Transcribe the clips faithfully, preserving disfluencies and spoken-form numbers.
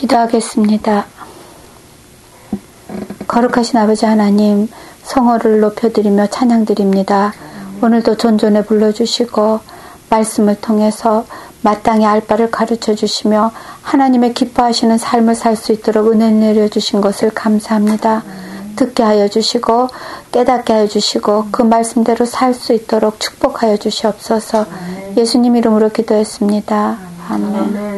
기도하겠습니다. 거룩하신 아버지 하나님, 성호를 높여드리며 찬양드립니다. 오늘도 존존에 불러주시고 말씀을 통해서 마땅히 알 바를 가르쳐 주시며 하나님의 기뻐하시는 삶을 살 수 있도록 은혜 내려주신 것을 감사합니다. 듣게 하여 주시고 깨닫게 하여 주시고 그 말씀대로 살 수 있도록 축복하여 주시옵소서. 예수님 이름으로 기도했습니다. 아멘.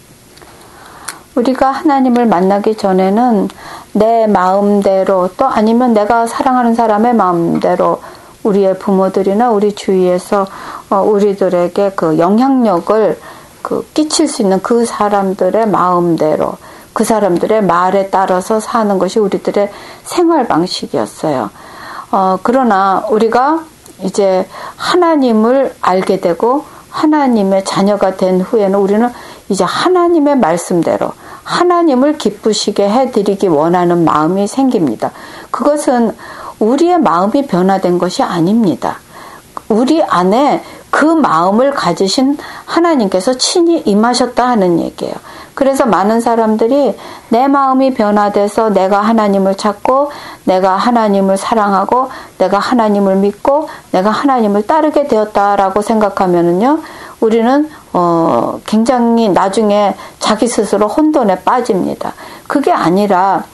우리가 하나님을 만나기 전에는 내 마음대로 또 아니면 내가 사랑하는 사람의 마음대로 우리의 부모들이나 우리 주위에서 우리들에게 그 영향력을 그 끼칠 수 있는 그 사람들의 마음대로 그 사람들의 말에 따라서 사는 것이 우리들의 생활 방식이었어요. 어, 그러나 우리가 이제 하나님을 알게 되고 하나님의 자녀가 된 후에는 우리는 이제 하나님의 말씀대로 하나님을 기쁘시게 해드리기 원하는 마음이 생깁니다. 그것은 우리의 마음이 변화된 것이 아닙니다. 우리 안에 그 마음을 가지신 하나님께서 친히 임하셨다 하는 얘기예요. 그래서 많은 사람들이 내 마음이 변화돼서 내가 하나님을 찾고 내가 하나님을 사랑하고 내가 하나님을 믿고 내가 하나님을 따르게 되었다라고 생각하면은요, 우리는 어, 굉장히 나중에 자기 스스로 혼돈에 빠집니다. 그게 아니라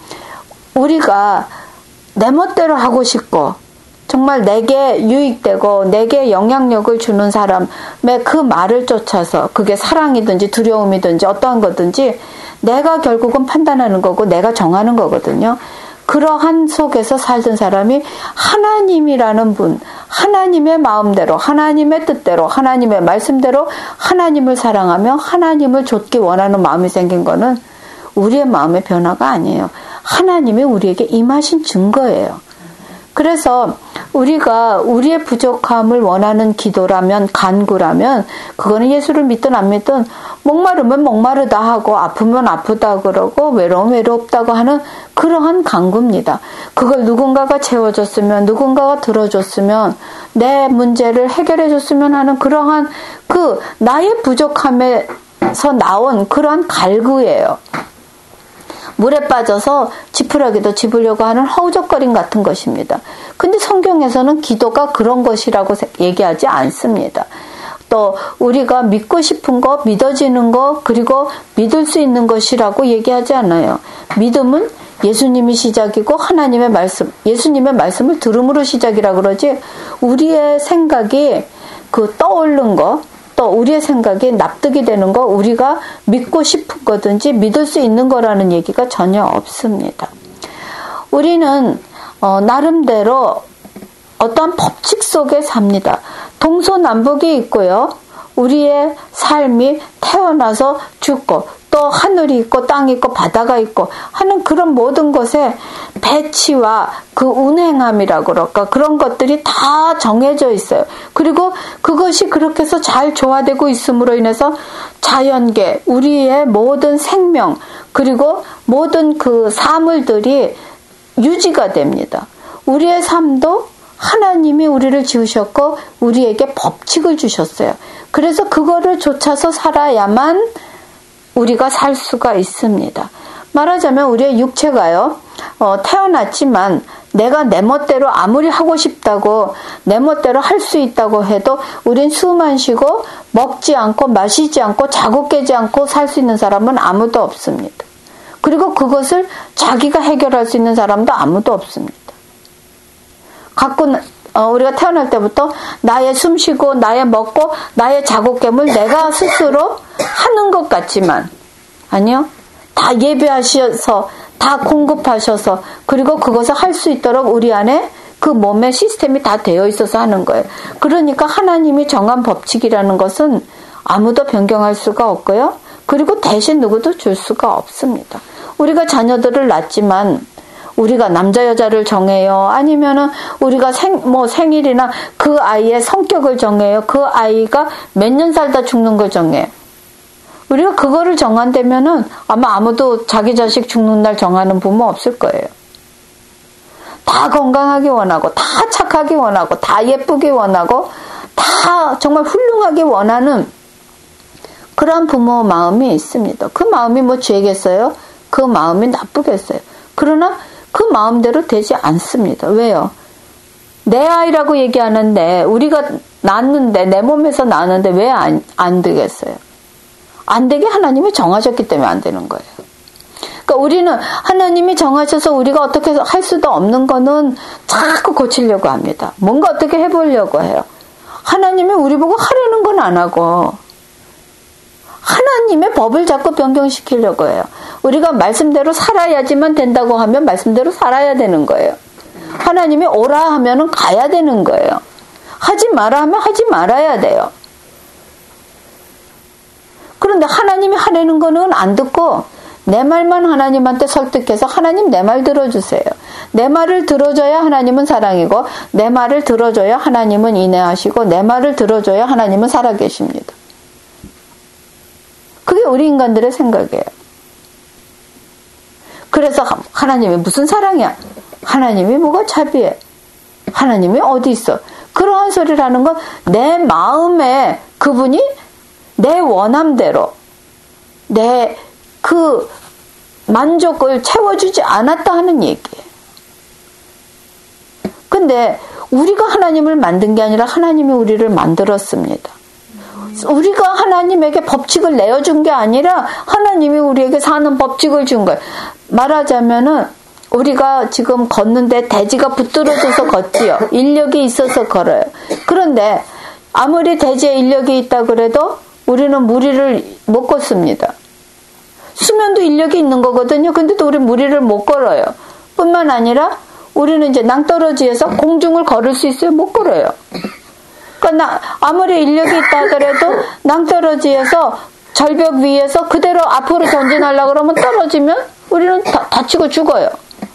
우리가 내 멋대로 하고 싶고 정말 내게 유익되고 내게 영향력을 주는 사람의 그 말을 쫓아서 그게 사랑이든지 두려움이든지 어떠한 거든지 내가 결국은 판단하는 거고 내가 정하는 거거든요. 그러한 속에서 살던 사람이 하나님이라는 분, 하나님의 마음대로, 하나님의 뜻대로, 하나님의 말씀대로 하나님을 사랑하며 하나님을 좇기 원하는 마음이 생긴 거는 우리의 마음의 변화가 아니에요. 하나님이 우리에게 임하신 증거예요. 그래서 우리가 우리의 부족함을 원하는 기도라면, 간구라면 그거는 예수를 믿든 안 믿든 목마르면 목마르다 하고 아프면 아프다 그러고 외로우면 외롭다고 하는 그러한 간구입니다. 그걸 누군가가 채워줬으면, 누군가가 들어줬으면, 내 문제를 해결해줬으면 하는 그러한 그 나의 부족함에서 나온 그러한 갈구예요. 물에 빠져서 지푸라기도 집으려고 하는 허우적거림 같은 것입니다. 근데 성경에서는 기도가 그런 것이라고 얘기하지 않습니다. 또 우리가 믿고 싶은 거, 믿어지는 거, 그리고 믿을 수 있는 것이라고 얘기하지 않아요. 믿음은 예수님이 시작이고 하나님의 말씀, 예수님의 말씀을 들음으로 시작이라 그러지 우리의 생각이 그 떠오른 거, 또 우리의 생각이 납득이 되는 거 우리가 믿고 싶은 거든지 믿을 수 있는 거라는 얘기가 전혀 없습니다. 우리는 어, 나름대로 어떠한 법칙 속에 삽니다. 동서남북이 있고요. 우리의 삶이 태어나서 죽고 또 하늘이 있고 땅이 있고 바다가 있고 하는 그런 모든 것에 배치와 그 운행함이라고 그럴까 그런 것들이 다 정해져 있어요. 그리고 그것이 그렇게 해서 잘 조화되고 있음으로 인해서 자연계, 우리의 모든 생명 그리고 모든 그 사물들이 유지가 됩니다. 우리의 삶도 하나님이 우리를 지으셨고 우리에게 법칙을 주셨어요. 그래서 그거를 좇아서 살아야만 우리가 살 수가 있습니다. 말하자면 우리의 육체가요, 어, 태어났지만 내가 내 멋대로 아무리 하고 싶다고 내 멋대로 할 수 있다고 해도 우린 숨 안 쉬고 먹지 않고 마시지 않고 자고 깨지 않고 살 수 있는 사람은 아무도 없습니다. 그리고 그것을 자기가 해결할 수 있는 사람도 아무도 없습니다. 갖고 어, 우리가 태어날 때부터 나의 숨쉬고 나의 먹고 나의 자고 깨물 내가 스스로 하는 것 같지만 아니요. 다 예배하셔서 다 공급하셔서 그리고 그것을 할 수 있도록 우리 안에 그 몸의 시스템이 다 되어 있어서 하는 거예요. 그러니까 하나님이 정한 법칙이라는 것은 아무도 변경할 수가 없고요. 그리고 대신 누구도 줄 수가 없습니다. 우리가 자녀들을 낳지만 우리가 남자 여자를 정해요. 아니면은 우리가 생, 뭐 생일이나 그 아이의 성격을 정해요. 그 아이가 몇 년 살다 죽는 걸 정해요. 우리가 그거를 정한다면은 아마 아무도 자기 자식 죽는 날 정하는 부모 없을 거예요. 다 건강하기 원하고, 다 착하기 원하고, 다 예쁘기 원하고, 다 정말 훌륭하기 원하는 그런 부모 마음이 있습니다. 그 마음이 뭐 죄겠어요? 그 마음이 나쁘겠어요? 그러나 그 마음대로 되지 않습니다. 왜요? 내 아이라고 얘기하는데 우리가 낳았는데 내 몸에서 낳았는데 왜 안, 안 되겠어요? 안 되게 하나님이 정하셨기 때문에 안 되는 거예요. 그러니까 우리는 하나님이 정하셔서 우리가 어떻게 할 수도 없는 거는 자꾸 고치려고 합니다. 뭔가 어떻게 해보려고 해요. 하나님이 우리 보고 하려는 건 안 하고 하나님의 법을 자꾸 변경시키려고 해요. 우리가 말씀대로 살아야지만 된다고 하면 말씀대로 살아야 되는 거예요. 하나님이 오라 하면은 가야 되는 거예요. 하지 마라 하면 하지 말아야 돼요. 그런데 하나님이 하려는 거는 안 듣고 내 말만 하나님한테 설득해서 하나님 내 말 들어주세요. 내 말을 들어줘야 하나님은 사랑이고 내 말을 들어줘야 하나님은 인내하시고 내 말을 들어줘야 하나님은 살아계십니다. 그게 우리 인간들의 생각이에요. 그래서 하나님이 무슨 사랑이야? 하나님이 뭐가 자비해? 하나님이 어디 있어? 그러한 소리를 하는 건 내 마음에 그분이 내 원함대로 내 그 만족을 채워주지 않았다 하는 얘기예요. 근데 우리가 하나님을 만든 게 아니라 하나님이 우리를 만들었습니다. 우리가 하나님에게 법칙을 내어준 게 아니라 하나님이 우리에게 사는 법칙을 준 거예요. 말하자면은 우리가 지금 걷는데 대지가 붙들어져서 걷지요. 인력이 있어서 걸어요. 그런데 아무리 대지에 인력이 있다 그래도 우리는 무리를 못 걷습니다. 수면도 인력이 있는 거거든요. 근데도 우리 무리를 못 걸어요. 뿐만 아니라 우리는 이제 낭떠러지에서 공중을 걸을 수 있어요? 못 걸어요. 그러니까 아무리 인력이 있다 하더라도 낭떠러지에서 절벽 위에서 그대로 앞으로 전진하려고 그러면 떨어지면 우리는 다, 다치고 죽어요.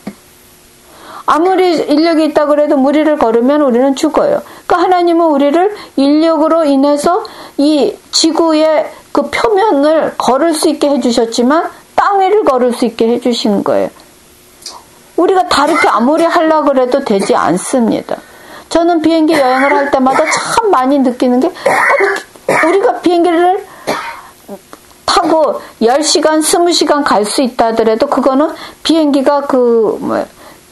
아무리 인력이 있다 그래도 무리를 걸으면 우리는 죽어요. 그러니까 하나님은 우리를 인력으로 인해서 이 지구의 그 표면을 걸을 수 있게 해주셨지만 땅 위를 걸을 수 있게 해주신 거예요. 우리가 다르게 아무리 하려고 해도 되지 않습니다. 저는 비행기 여행을 할 때마다 참 많이 느끼는 게 우리가 비행기를 타고 열 시간, 스무 시간 갈 수 있다 하더라도 그거는 비행기가 그 뭐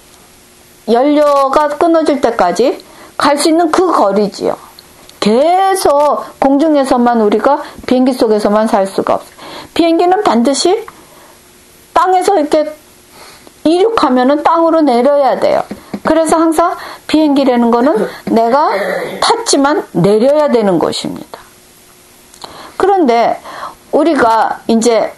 연료가 끊어질 때까지 갈 수 있는 그 거리지요. 계속 공중에서만 우리가 비행기 속에서만 살 수가 없어요. 비행기는 반드시 땅에서 이렇게 이륙하면은 땅으로 내려야 돼요. 그래서 항상 비행기라는 거는 내가 탔지만 내려야 되는 것입니다. 그런데 우리가 이제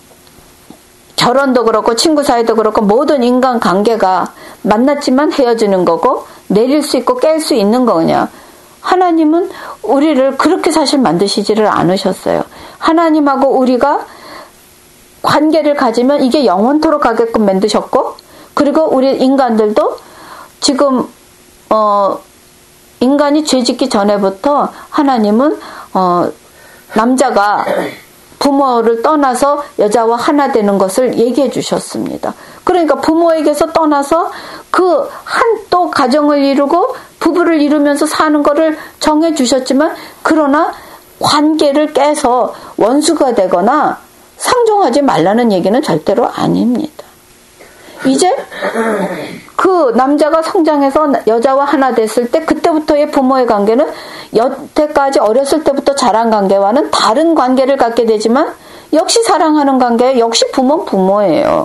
결혼도 그렇고 친구 사이도 그렇고 모든 인간 관계가 만났지만 헤어지는 거고 내릴 수 있고 깰 수 있는 거냐. 하나님은 우리를 그렇게 사실 만드시지를 않으셨어요. 하나님하고 우리가 관계를 가지면 이게 영원토록 가게끔 만드셨고 그리고 우리 인간들도 지금 어 인간이 죄짓기 전에부터 하나님은 어 남자가 부모를 떠나서 여자와 하나 되는 것을 얘기해 주셨습니다. 그러니까 부모에게서 떠나서 그 한 또 가정을 이루고 부부를 이루면서 사는 것을 정해 주셨지만 그러나 관계를 깨서 원수가 되거나 상종하지 말라는 얘기는 절대로 아닙니다. 이제 그 남자가 성장해서 여자와 하나 됐을 때 그때부터의 부모의 관계는 여태까지 어렸을 때부터 자란 관계와는 다른 관계를 갖게 되지만 역시 사랑하는 관계, 역시 부모는 부모예요.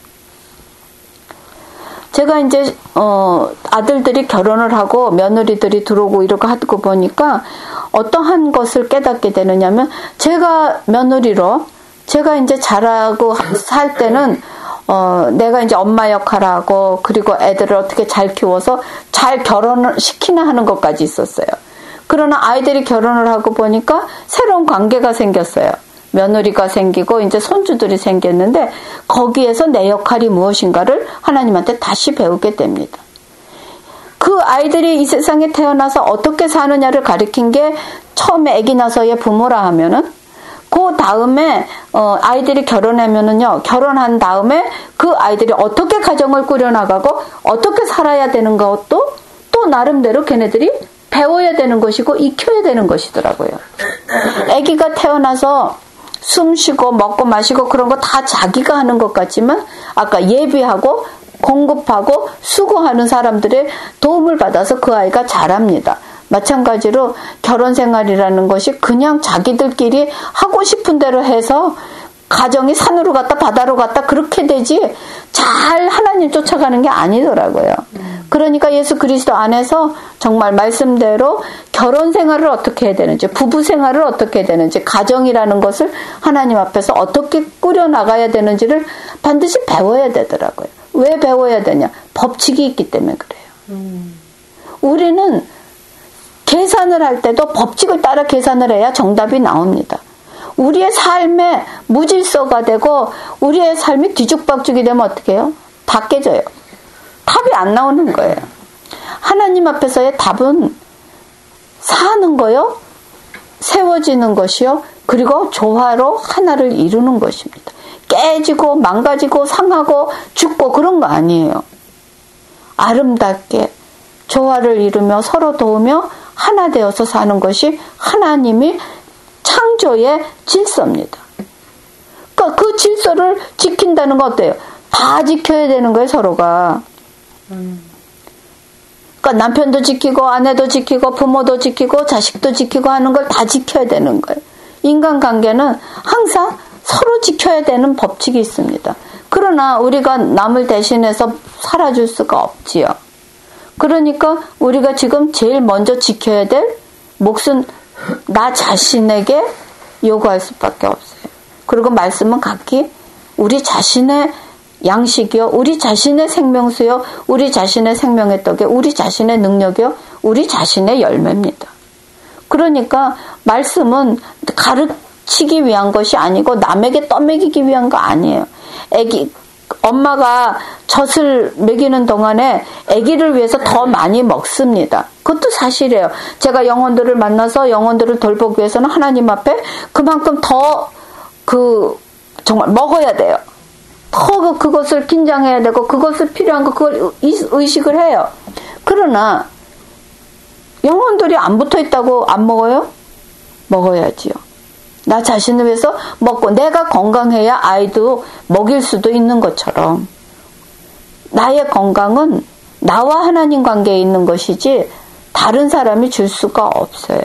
제가 이제 어 아들들이 결혼을 하고 며느리들이 들어오고 이렇게 하고 보니까 어떠한 것을 깨닫게 되느냐면 제가 며느리로 제가 이제 자라고 살 때는 어, 내가 이제 엄마 역할하고 그리고 애들을 어떻게 잘 키워서 잘 결혼을 시키나 하는 것까지 있었어요. 그러나 아이들이 결혼을 하고 보니까 새로운 관계가 생겼어요. 며느리가 생기고 이제 손주들이 생겼는데 거기에서 내 역할이 무엇인가를 하나님한테 다시 배우게 됩니다. 그 아이들이 이 세상에 태어나서 어떻게 사느냐를 가르친 게 처음에 아기 나서의 부모라 하면은 그 다음에 어 아이들이 결혼하면은요 결혼한 다음에 그 아이들이 어떻게 가정을 꾸려나가고 어떻게 살아야 되는 것도 또 나름대로 걔네들이 배워야 되는 것이고 익혀야 되는 것이더라고요. 아기가 태어나서 숨 쉬고 먹고 마시고 그런 거 다 자기가 하는 것 같지만 아까 예비하고 공급하고 수고하는 사람들의 도움을 받아서 그 아이가 자랍니다. 마찬가지로 결혼 생활이라는 것이 그냥 자기들끼리 하고 싶은 대로 해서 가정이 산으로 갔다 바다로 갔다 그렇게 되지 잘 하나님 쫓아가는 게 아니더라고요. 그러니까 예수 그리스도 안에서 정말 말씀대로 결혼 생활을 어떻게 해야 되는지, 부부 생활을 어떻게 해야 되는지, 가정이라는 것을 하나님 앞에서 어떻게 꾸려나가야 되는지를 반드시 배워야 되더라고요. 왜 배워야 되냐? 법칙이 있기 때문에 그래요. 음. 우리는 계산을 할 때도 법칙을 따라 계산을 해야 정답이 나옵니다. 우리의 삶에 무질서가 되고 우리의 삶이 뒤죽박죽이 되면 어떻게 해요? 다 깨져요. 답이 안 나오는 거예요. 하나님 앞에서의 답은 사는 거요, 세워지는 것이요, 그리고 조화로 하나를 이루는 것입니다. 깨지고 망가지고 상하고 죽고 그런 거 아니에요. 아름답게 조화를 이루며 서로 도우며 하나 되어서 사는 것이 하나님이 창조의 질서입니다. 그러니까 그 질서를 지킨다는 건 어때요? 다 지켜야 되는 거예요, 서로가. 그러니까 남편도 지키고 아내도 지키고 부모도 지키고 자식도 지키고 하는 걸 다 지켜야 되는 거예요. 인간관계는 항상 서로 지켜야 되는 법칙이 있습니다. 그러나 우리가 남을 대신해서 살아줄 수가 없지요. 그러니까 우리가 지금 제일 먼저 지켜야 될 몫은 나 자신에게 요구할 수밖에 없어요. 그리고 말씀은 각기 우리 자신의 양식이요, 우리 자신의 생명수요, 우리 자신의 생명의 떡이요, 우리 자신의 능력이요, 우리 자신의 열매입니다. 그러니까 말씀은 가르치기 위한 것이 아니고 남에게 떠먹이기 위한 거 아니에요. 애기 엄마가 젖을 먹이는 동안에 아기를 위해서 더 많이 먹습니다. 그것도 사실이에요. 제가 영혼들을 만나서 영혼들을 돌보기 위해서는 하나님 앞에 그만큼 더 그 정말 먹어야 돼요. 더 그것을 긴장해야 되고 그것을 필요한 거 그걸 의식을 해요. 그러나 영혼들이 안 붙어 있다고 안 먹어요? 먹어야지요. 나 자신을 위해서 먹고 내가 건강해야 아이도 먹일 수도 있는 것처럼 나의 건강은 나와 하나님 관계에 있는 것이지 다른 사람이 줄 수가 없어요.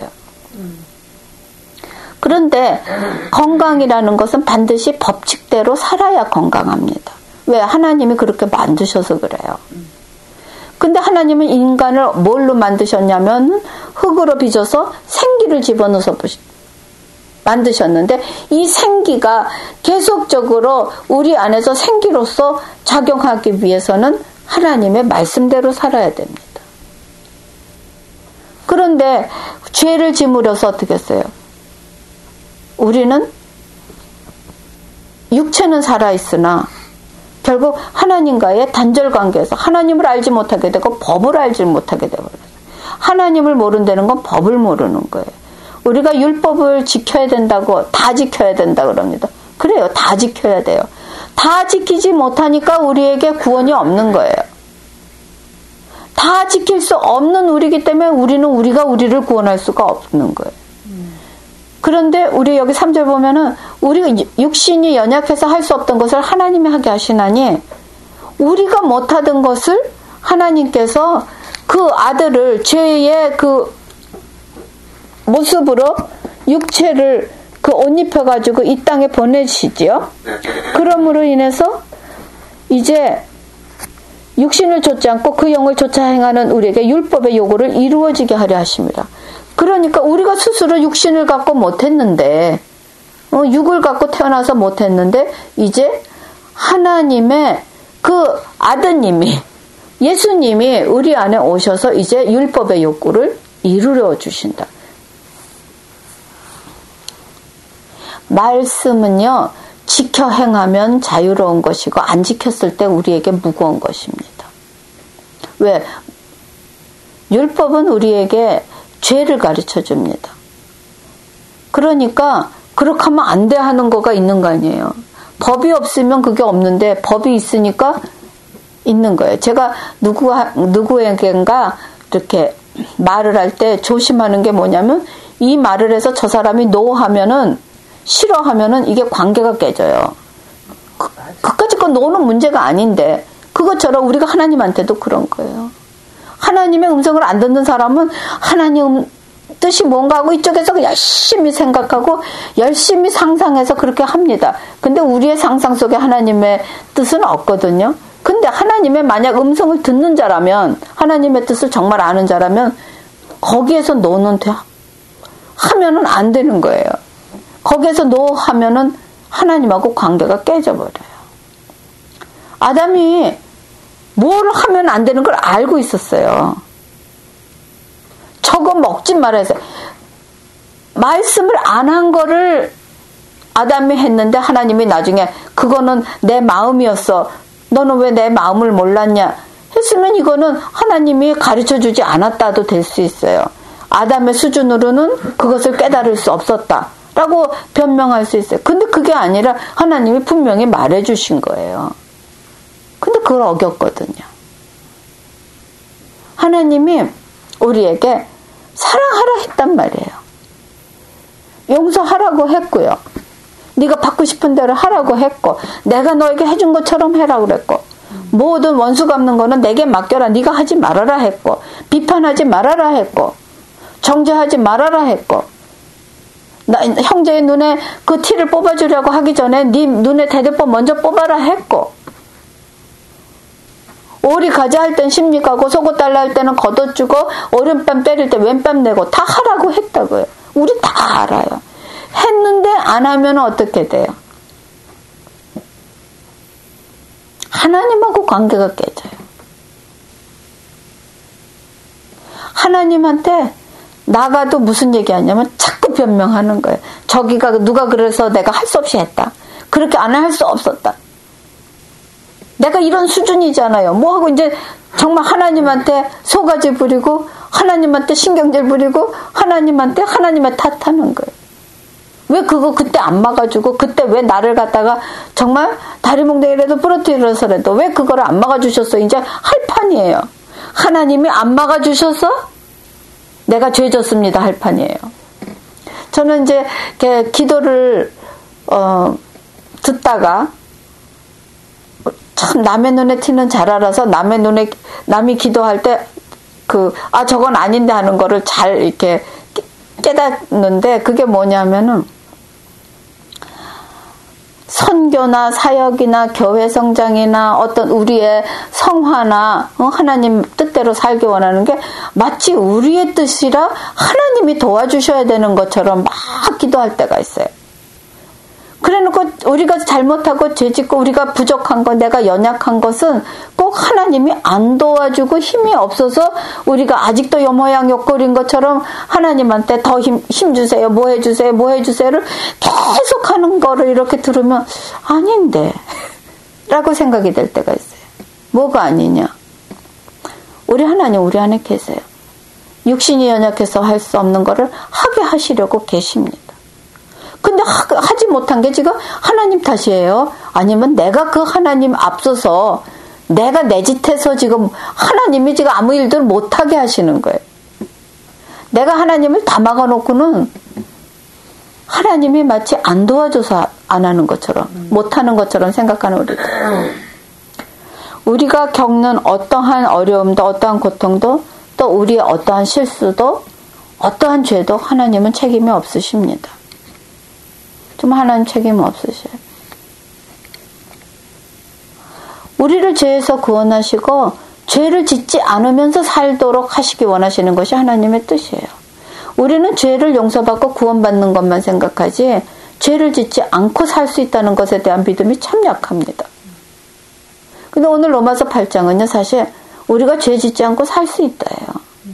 그런데 건강이라는 것은 반드시 법칙대로 살아야 건강합니다. 왜? 하나님이 그렇게 만드셔서 그래요. 근데 하나님은 인간을 뭘로 만드셨냐면 흙으로 빚어서 생기를 집어넣어서 만드셨는데 이 생기가 계속적으로 우리 안에서 생기로서 작용하기 위해서는 하나님의 말씀대로 살아야 됩니다. 그런데 죄를 지물어서 어떻게 했어요? 우리는 육체는 살아있으나 결국 하나님과의 단절 관계에서 하나님을 알지 못하게 되고 법을 알지 못하게 되버려요. 하나님을 모른다는 건 법을 모르는 거예요. 우리가 율법을 지켜야 된다고 다 지켜야 된다 그럽니다. 그래요. 다 지켜야 돼요. 다 지키지 못하니까 우리에게 구원이 없는 거예요. 다 지킬 수 없는 우리이기 때문에 우리는 우리가 우리를 구원할 수가 없는 거예요. 그런데 우리 여기 삼 절 보면은 우리가 육신이 연약해서 할 수 없던 것을 하나님이 하게 하시나니 우리가 못하던 것을 하나님께서 그 아들을 죄의 그 모습으로 육체를 그 옷 입혀가지고 이 땅에 보내시지요. 그러므로 인해서 이제 육신을 좇지 않고 그 영을 좇아 행하는 우리에게 율법의 요구를 이루어지게 하려 하십니다. 그러니까 우리가 스스로 육신을 갖고 못했는데 어, 육을 갖고 태어나서 못했는데 이제 하나님의 그 아드님이 예수님이 우리 안에 오셔서 이제 율법의 욕구를 이루려 주신다. 말씀은요, 지켜 행하면 자유로운 것이고 안 지켰을 때 우리에게 무거운 것입니다. 왜? 율법은 우리에게 죄를 가르쳐 줍니다. 그러니까 그렇게 하면 안 돼 하는 거가 있는 거 아니에요. 법이 없으면 그게 없는데 법이 있으니까 있는 거예요. 제가 누구, 누구에겐가 이렇게 말을 할 때 조심하는 게 뭐냐면 이 말을 해서 저 사람이 노 하면은 싫어하면은 이게 관계가 깨져요. 그, 그까짓 건 노는 문제가 아닌데 그것처럼 우리가 하나님한테도 그런 거예요. 하나님의 음성을 안 듣는 사람은 하나님 뜻이 뭔가 하고 이쪽에서 열심히 생각하고 열심히 상상해서 그렇게 합니다. 근데 우리의 상상 속에 하나님의 뜻은 없거든요. 근데 하나님의 만약 음성을 듣는 자라면, 하나님의 뜻을 정말 아는 자라면 거기에서 노는 돼 하면은 안 되는 거예요. 거기에서 노 하면은 하나님하고 관계가 깨져버려요. 아담이 뭘 하면 안 되는 걸 알고 있었어요. 저거 먹지 말아서 말씀을 안 한 거를 아담이 했는데 하나님이 나중에 그거는 내 마음이었어. 너는 왜 내 마음을 몰랐냐? 했으면 이거는 하나님이 가르쳐주지 않았다도 될 수 있어요. 아담의 수준으로는 그것을 깨달을 수 없었다라고 변명할 수 있어요. 근데 그게 아니라 하나님이 분명히 말해주신 거예요. 근데 그걸 어겼거든요. 하나님이 우리에게 사랑하라 했단 말이에요. 용서하라고 했고요. 네가 받고 싶은 대로 하라고 했고, 내가 너에게 해준 것처럼 해라고 그랬고, 모든 원수 갚는 거는 내게 맡겨라. 네가 하지 말아라 했고, 비판하지 말아라 했고, 정죄하지 말아라 했고, 나, 형제의 눈에 그 티를 뽑아주려고 하기 전에 네 눈에 대대법 먼저 뽑아라 했고, 오리 가자 할 땐 십리 가고 속옷 달라 할 때는 걷어주고 오른뺨 때릴 때 왼뺨 내고 다 하라고 했다고요. 우리 다 알아요. 했는데 안 하면 어떻게 돼요? 하나님하고 관계가 깨져요. 하나님한테 나가도 무슨 얘기하냐면 자꾸 변명하는 거예요. 저기가 누가 그래서 내가 할 수 없이 했다. 그렇게 안 할 수 없었다. 내가 이런 수준이잖아요. 뭐하고 이제 정말 하나님한테 소가지 부리고 하나님한테 신경질 부리고 하나님한테 하나님의 탓하는 거예요. 왜 그거 그때 안 막아주고 그때 왜 나를 갖다가 정말 다리 몽둥이라도 부러뜨려서라도 왜 그거를 안 막아주셨어? 이제 할 판이에요. 하나님이 안 막아주셔서 내가 죄졌습니다 할 판이에요. 저는 이제 이렇게 기도를 어, 듣다가 참 남의 눈에 티는 잘 알아서 남의 눈에 남이 기도할 때 그 아 저건 아닌데 하는 거를 잘 이렇게 깨닫는데 그게 뭐냐면은 선교나 사역이나 교회 성장이나 어떤 우리의 성화나 어, 하나님 뜻대로 살기 원하는 게 마치 우리의 뜻이라 하나님이 도와주셔야 되는 것처럼 막 기도할 때가 있어요. 그래놓고 우리가 잘못하고 죄짓고 우리가 부족한 것, 내가 연약한 것은 꼭 하나님이 안 도와주고 힘이 없어서 우리가 아직도 요 모양 요 꼴인 것처럼 하나님한테 더 힘, 힘 주세요, 뭐 해주세요, 뭐 해주세요를 계속 하는 거를 이렇게 들으면 아닌데 라고 생각이 될 때가 있어요. 뭐가 아니냐? 우리 하나님 우리 안에 계세요. 육신이 연약해서 할 수 없는 거를 하게 하시려고 계십니다. 근데 하, 하지 못한 게 지금 하나님 탓이에요? 아니면 내가 그 하나님 앞서서 내가 내 짓해서 지금 하나님이 지금 아무 일들 못하게 하시는 거예요. 내가 하나님을 다 막아놓고는 하나님이 마치 안 도와줘서 안 하는 것처럼 못하는 것처럼 생각하는 우리들. 우리가 겪는 어떠한 어려움도 어떠한 고통도 또 우리의 어떠한 실수도 어떠한 죄도 하나님은 책임이 없으십니다. 좀 하나님 책임 없으셔요. 우리를 죄에서 구원하시고 죄를 짓지 않으면서 살도록 하시기 원하시는 것이 하나님의 뜻이에요. 우리는 죄를 용서받고 구원받는 것만 생각하지 죄를 짓지 않고 살 수 있다는 것에 대한 믿음이 참 약합니다. 근데 오늘 로마서 팔 장은요 사실 우리가 죄 짓지 않고 살 수 있다예요.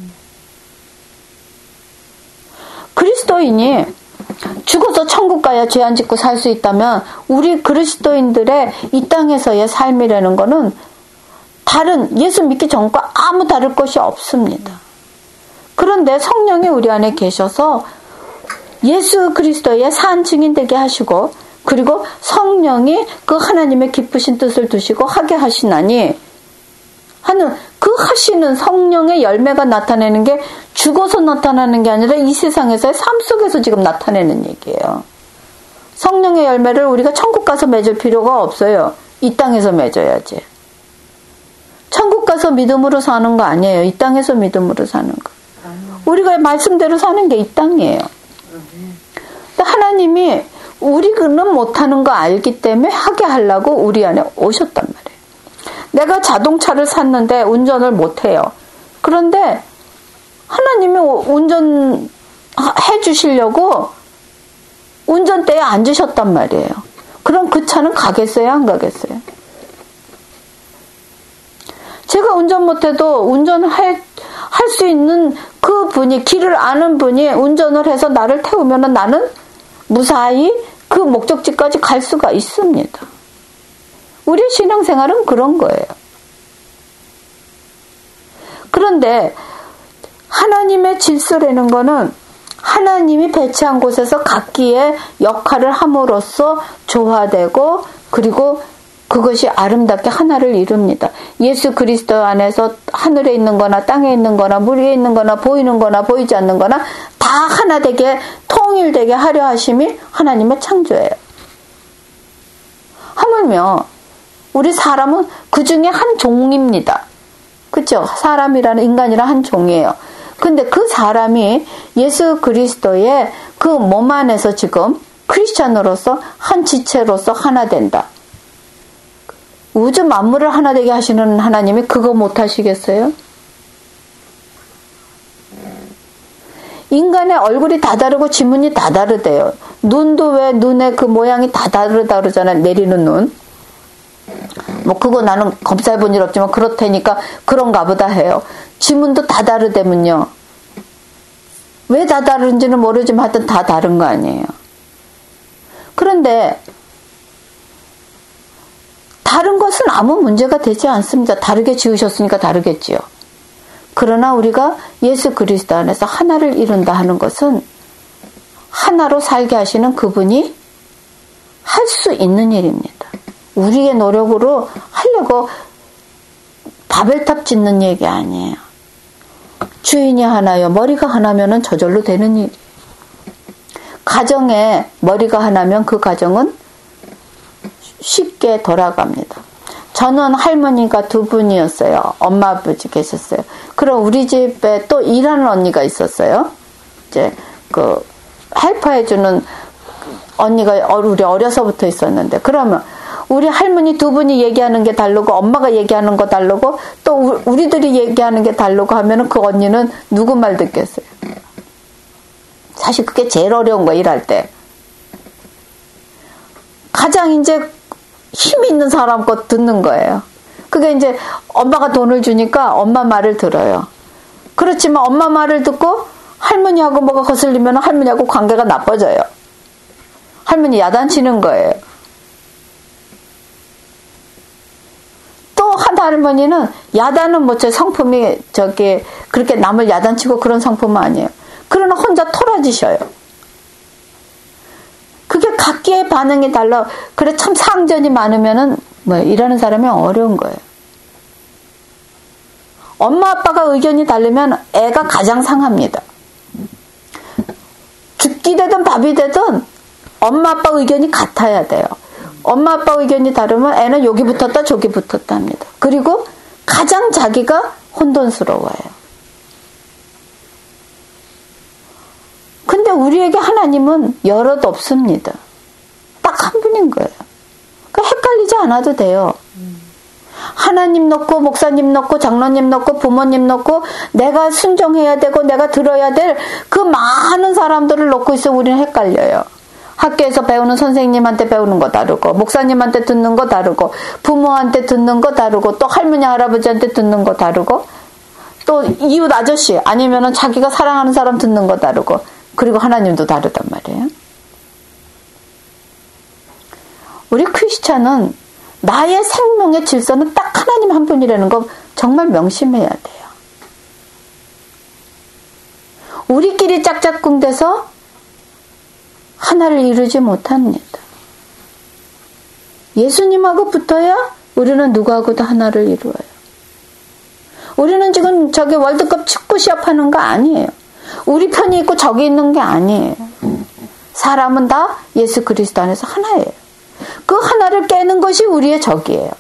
그리스도인이 죽어서 천국 가야 죄 안 짓고 살 수 있다면 우리 그리스도인들의 이 땅에서의 삶이라는 거는 다른 예수 믿기 전과 아무 다를 것이 없습니다. 그런데 성령이 우리 안에 계셔서 예수 그리스도의 산 증인 되게 하시고 그리고 성령이 그 하나님의 기쁘신 뜻을 두시고 하게 하시나니 하는 그 하시는 성령의 열매가 나타내는 게 죽어서 나타나는 게 아니라 이 세상에서의 삶 속에서 지금 나타내는 얘기예요. 성령의 열매를 우리가 천국 가서 맺을 필요가 없어요. 이 땅에서 맺어야지. 천국 가서 믿음으로 사는 거 아니에요. 이 땅에서 믿음으로 사는 거. 우리가 말씀대로 사는 게 이 땅이에요. 근데 하나님이 우리는 못하는 거 알기 때문에 하게 하려고 우리 안에 오셨단 말이에요. 내가 자동차를 샀는데 운전을 못해요. 그런데 하나님이 운전해 주시려고 운전대에 앉으셨단 말이에요. 그럼 그 차는 가겠어요? 안 가겠어요? 제가 운전 못해도 운전을 할 수 있는 그 분이, 길을 아는 분이 운전을 해서 나를 태우면 나는 무사히 그 목적지까지 갈 수가 있습니다. 우리의 신앙생활은 그런 거예요. 그런데 하나님의 질서라는 거는 하나님이 배치한 곳에서 각기의 역할을 함으로써 조화되고 그리고 그것이 아름답게 하나를 이룹니다. 예수 그리스도 안에서 하늘에 있는 거나 땅에 있는 거나 물 위에 있는 거나 보이는 거나 보이지 않는 거나 다 하나 되게 통일되게 하려 하심이 하나님의 창조예요. 하물며 우리 사람은 그 중에 한 종입니다. 그렇죠? 사람이라는 인간이란 한 종이에요. 근데 그 사람이 예수 그리스도의 그 몸 안에서 지금 크리스찬으로서 한 지체로서 하나 된다. 우주 만물을 하나 되게 하시는 하나님이 그거 못 하시겠어요? 인간의 얼굴이 다 다르고 지문이 다 다르대요. 눈도 왜 눈의 그 모양이 다 다르다 그러잖아요. 내리는 눈. 뭐 그거 나는 검사해 본 일 없지만 그렇다니까 그런가 보다 해요. 지문도 다 다르대면요. 왜 다 다른지는 모르지만 하여튼 다 다른 거 아니에요. 그런데 다른 것은 아무 문제가 되지 않습니다. 다르게 지으셨으니까 다르겠지요. 그러나 우리가 예수 그리스도 안에서 하나를 이룬다 하는 것은 하나로 살게 하시는 그분이 할 수 있는 일입니다. 우리의 노력으로 하려고 바벨탑 짓는 얘기 아니에요. 주인이 하나요. 머리가 하나면은 저절로 되는 일. 가정에 머리가 하나면 그 가정은 쉽게 돌아갑니다. 저는 할머니가 두 분이었어요. 엄마 아버지 계셨어요. 그럼 우리 집에 또 일하는 언니가 있었어요. 이제 그 헬퍼해주는 언니가 우리 어려서부터 있었는데, 그러면 우리 할머니 두 분이 얘기하는 게 다르고 엄마가 얘기하는 거 다르고 또 우리들이 얘기하는 게 다르고 하면은 그 언니는 누구 말 듣겠어요? 사실 그게 제일 어려운 거, 일할 때. 가장 이제 힘 있는 사람 것 듣는 거예요. 그게 이제 엄마가 돈을 주니까 엄마 말을 들어요. 그렇지만 엄마 말을 듣고 할머니하고 뭐가 거슬리면 할머니하고 관계가 나빠져요. 할머니 야단치는 거예요. 또 한 할머니는 야단은 뭐 저 성품이 저기 그렇게 남을 야단치고 그런 성품은 아니에요. 그러나 혼자 토라지셔요. 그게 각기의 반응이 달라. 그래 참 상전이 많으면은 뭐 일하는 사람이 어려운 거예요. 엄마 아빠가 의견이 다르면 애가 가장 상합니다. 죽기 되든 밥이 되든 엄마 아빠 의견이 같아야 돼요. 엄마 아빠 의견이 다르면 애는 여기 붙었다 저기 붙었다 합니다. 그리고 가장 자기가 혼돈스러워요. 근데 우리에게 하나님은 여럿 없습니다. 딱 한 분인 거예요. 그러니까 헷갈리지 않아도 돼요. 하나님 넣고 목사님 넣고 장로님 넣고 부모님 넣고 내가 순종해야 되고 내가 들어야 될 그 많은 사람들을 넣고 있으면 우리는 헷갈려요. 학교에서 배우는 선생님한테 배우는 거 다르고 목사님한테 듣는 거 다르고 부모한테 듣는 거 다르고 또 할머니 할아버지한테 듣는 거 다르고 또 이웃 아저씨 아니면은 자기가 사랑하는 사람 듣는 거 다르고 그리고 하나님도 다르단 말이에요. 우리 크리스찬은 나의 생명의 질서는 딱 하나님 한 분이라는 거 정말 명심해야 돼요. 우리끼리 짝짝꿍돼서 하나를 이루지 못합니다. 예수님하고 붙어야 우리는 누구하고도 하나를 이루어요. 우리는 지금 저기 월드컵 축구 시합하는 거 아니에요. 우리 편이 있고 저기 있는 게 아니에요. 사람은 다 예수 그리스도 안에서 하나예요. 그 하나를 깨는 것이 우리의 적이에요.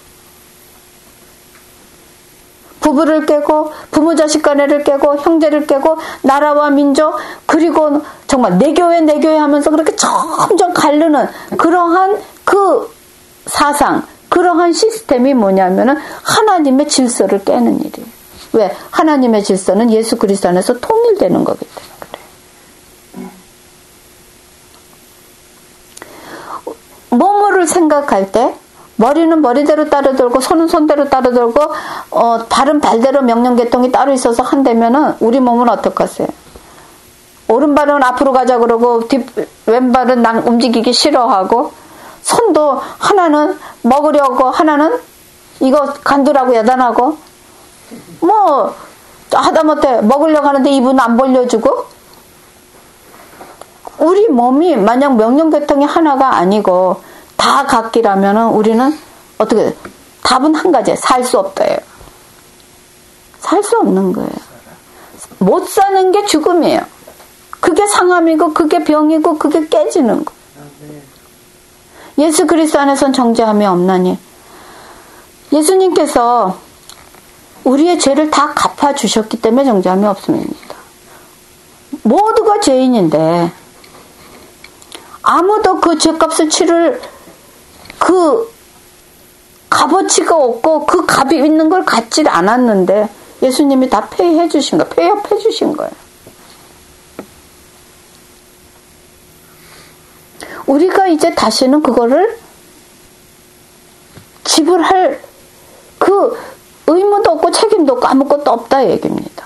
부부를 깨고 부모 자식 간에를 깨고 형제를 깨고 나라와 민족 그리고 정말 내 교회 내 교회 하면서 그렇게 점점 가르는 그러한 그 사상 그러한 시스템이 뭐냐면은 하나님의 질서를 깨는 일이에요. 왜? 하나님의 질서는 예수 그리스도 안에서 통일되는 거기 때문에 그래요. 뭐뭐를 생각할 때 머리는 머리대로 따로 돌고 손은 손대로 따로 돌고 어, 발은 발대로 명령계통이 따로 있어서 한다면은 우리 몸은 어떡하세요? 오른발은 앞으로 가자 그러고 뒷 왼발은 난 움직이기 싫어하고 손도 하나는 먹으려고 하나는 이거 간두라고 야단하고 뭐 하다못해 먹으려고 하는데 입은 안 벌려주고 우리 몸이 만약 명령계통이 하나가 아니고 다 같기라면은 우리는 어떻게 답은 한 가지 살 수 없다예요. 살 수 없는 거예요. 못 사는 게 죽음이에요. 그게 상함이고 그게 병이고 그게 깨지는 거. 예수 그리스도 안에선 정죄함이 없나니 예수님께서 우리의 죄를 다 갚아주셨기 때문에 정죄함이 없습니다. 모두가 죄인인데 아무도 그 죄값을 치를 그 값어치가 없고 그 값이 있는 걸 갖지 않았는데 예수님이 다 페이해 주신 거예요. 페이업해 주신 거예요. 우리가 이제 다시는 그거를 지불할 그 의무도 없고 책임도 없고 아무것도 없다 얘기입니다.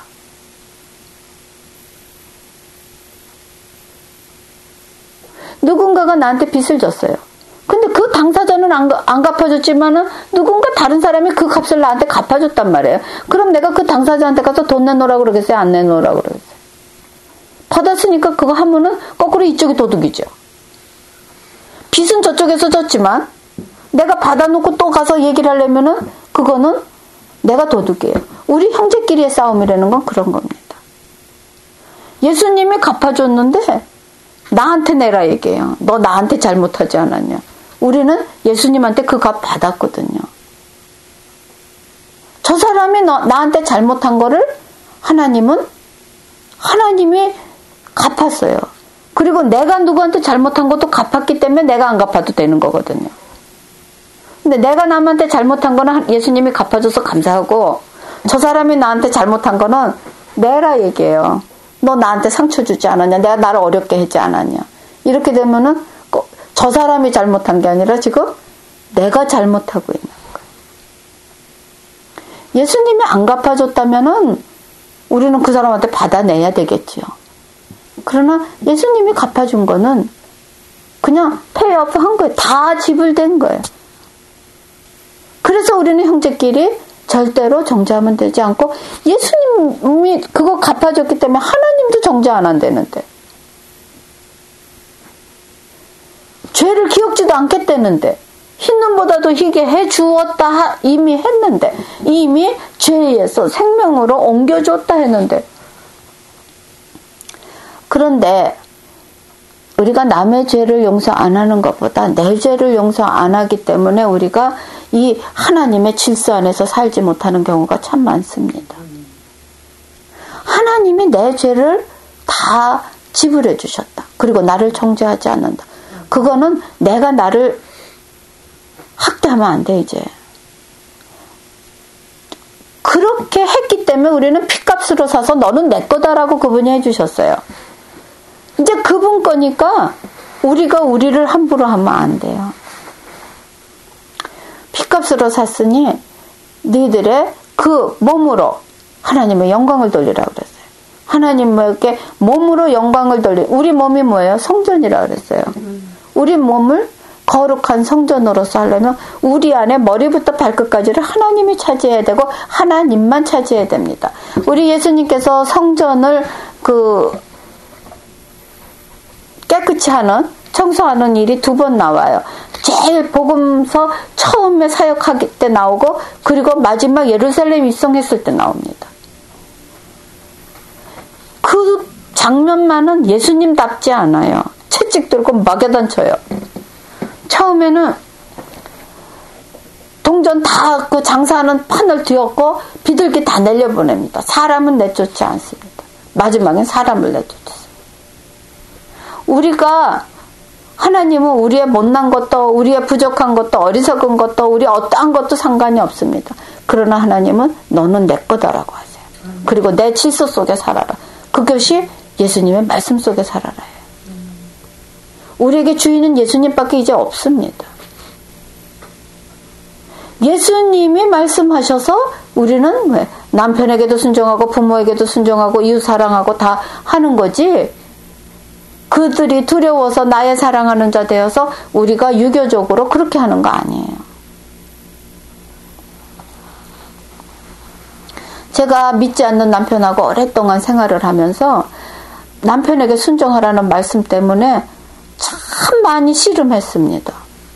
누군가가 나한테 빚을 줬어요. 근데 그 당사자는 안, 안 갚아줬지만은 누군가 다른 사람이 그 값을 나한테 갚아줬단 말이에요. 그럼 내가 그 당사자한테 가서 돈 내놓으라고 그러겠어요? 안 내놓으라고 그러겠어요? 받았으니까 그거 하면은 거꾸로 이쪽이 도둑이죠. 빚은 저쪽에서 줬지만 내가 받아놓고 또 가서 얘기를 하려면은 그거는 내가 도둑이에요. 우리 형제끼리의 싸움이라는 건 그런 겁니다. 예수님이 갚아줬는데 나한테 내라 얘기해요. 너 나한테 잘못하지 않았냐. 우리는 예수님한테 그 값 받았거든요. 저 사람이 너, 나한테 잘못한 거를 하나님은 하나님이 갚았어요. 그리고 내가 누구한테 잘못한 것도 갚았기 때문에 내가 안 갚아도 되는 거거든요. 근데 내가 남한테 잘못한 거는 예수님이 갚아줘서 감사하고 저 사람이 나한테 잘못한 거는 내라 얘기해요. 너 나한테 상처 주지 않았냐? 내가 나를 어렵게 하지 않았냐? 이렇게 되면은 저 사람이 잘못한 게 아니라 지금 내가 잘못하고 있는 거예요. 예수님이 안 갚아줬다면은 우리는 그 사람한테 받아내야 되겠지요. 그러나 예수님이 갚아준 거는 그냥 페이업 한 거예요. 다 지불된 거예요. 그래서 우리는 형제끼리 절대로 정죄하면 되지 않고 예수님이 그거 갚아줬기 때문에 하나님도 정죄 안 한다는데 죄를 기억지도 않겠다는데 흰눈보다도 희게 해주었다 이미 했는데 이미 죄에서 생명으로 옮겨줬다 했는데 그런데 우리가 남의 죄를 용서 안 하는 것보다 내 죄를 용서 안 하기 때문에 우리가 이 하나님의 질서 안에서 살지 못하는 경우가 참 많습니다. 하나님이 내 죄를 다 지불해 주셨다. 그리고 나를 정죄하지 않는다. 그거는 내가 나를 학대하면 안 돼 이제. 그렇게 했기 때문에 우리는 핏값으로 사서 너는 내 거다라고 그분이 해주셨어요. 이제 그분 거니까 우리가 우리를 함부로 하면 안 돼요. 핏값으로 샀으니 너희들의 그 몸으로 하나님의 영광을 돌리라고 그랬어요. 하나님께 몸으로 영광을 돌리. 우리 몸이 뭐예요? 성전이라고 그랬어요. 우리 몸을 거룩한 성전으로서 하려면 우리 안에 머리부터 발끝까지를 하나님이 차지해야 되고 하나님만 차지해야 됩니다. 우리 예수님께서 성전을 그 깨끗이 하는 청소하는 일이 두 번 나와요. 제일 복음서 처음에 사역할 때 나오고 그리고 마지막 예루살렘 입성했을 때 나옵니다. 그 장면만은 예수님답지 않아요. 채찍 들고 막야단 쳐요. 처음에는 동전 다 그 장사하는 판을 뒤엎고 비둘기 다 내려보냅니다. 사람은 내쫓지 않습니다. 마지막엔 사람을 내쫓았어요. 우리가 하나님은 우리의 못난 것도 우리의 부족한 것도 어리석은 것도 우리 어떠한 것도 상관이 없습니다. 그러나 하나님은 너는 내 거다라고 하세요. 그리고 내 질서 속에 살아라. 그것이 예수님의 말씀 속에 살아라 해요. 우리에게 주인은 예수님밖에 이제 없습니다. 예수님이 말씀하셔서 우리는 왜 남편에게도 순종하고 부모에게도 순종하고 이웃 사랑하고 다 하는 거지, 그들이 두려워서 나의 사랑하는 자 되어서 우리가 유교적으로 그렇게 하는 거 아니에요. 제가 믿지 않는 남편하고 오랫동안 생활을 하면서 남편에게 순종하라는 말씀 때문에 참 많이 씨름했습니다.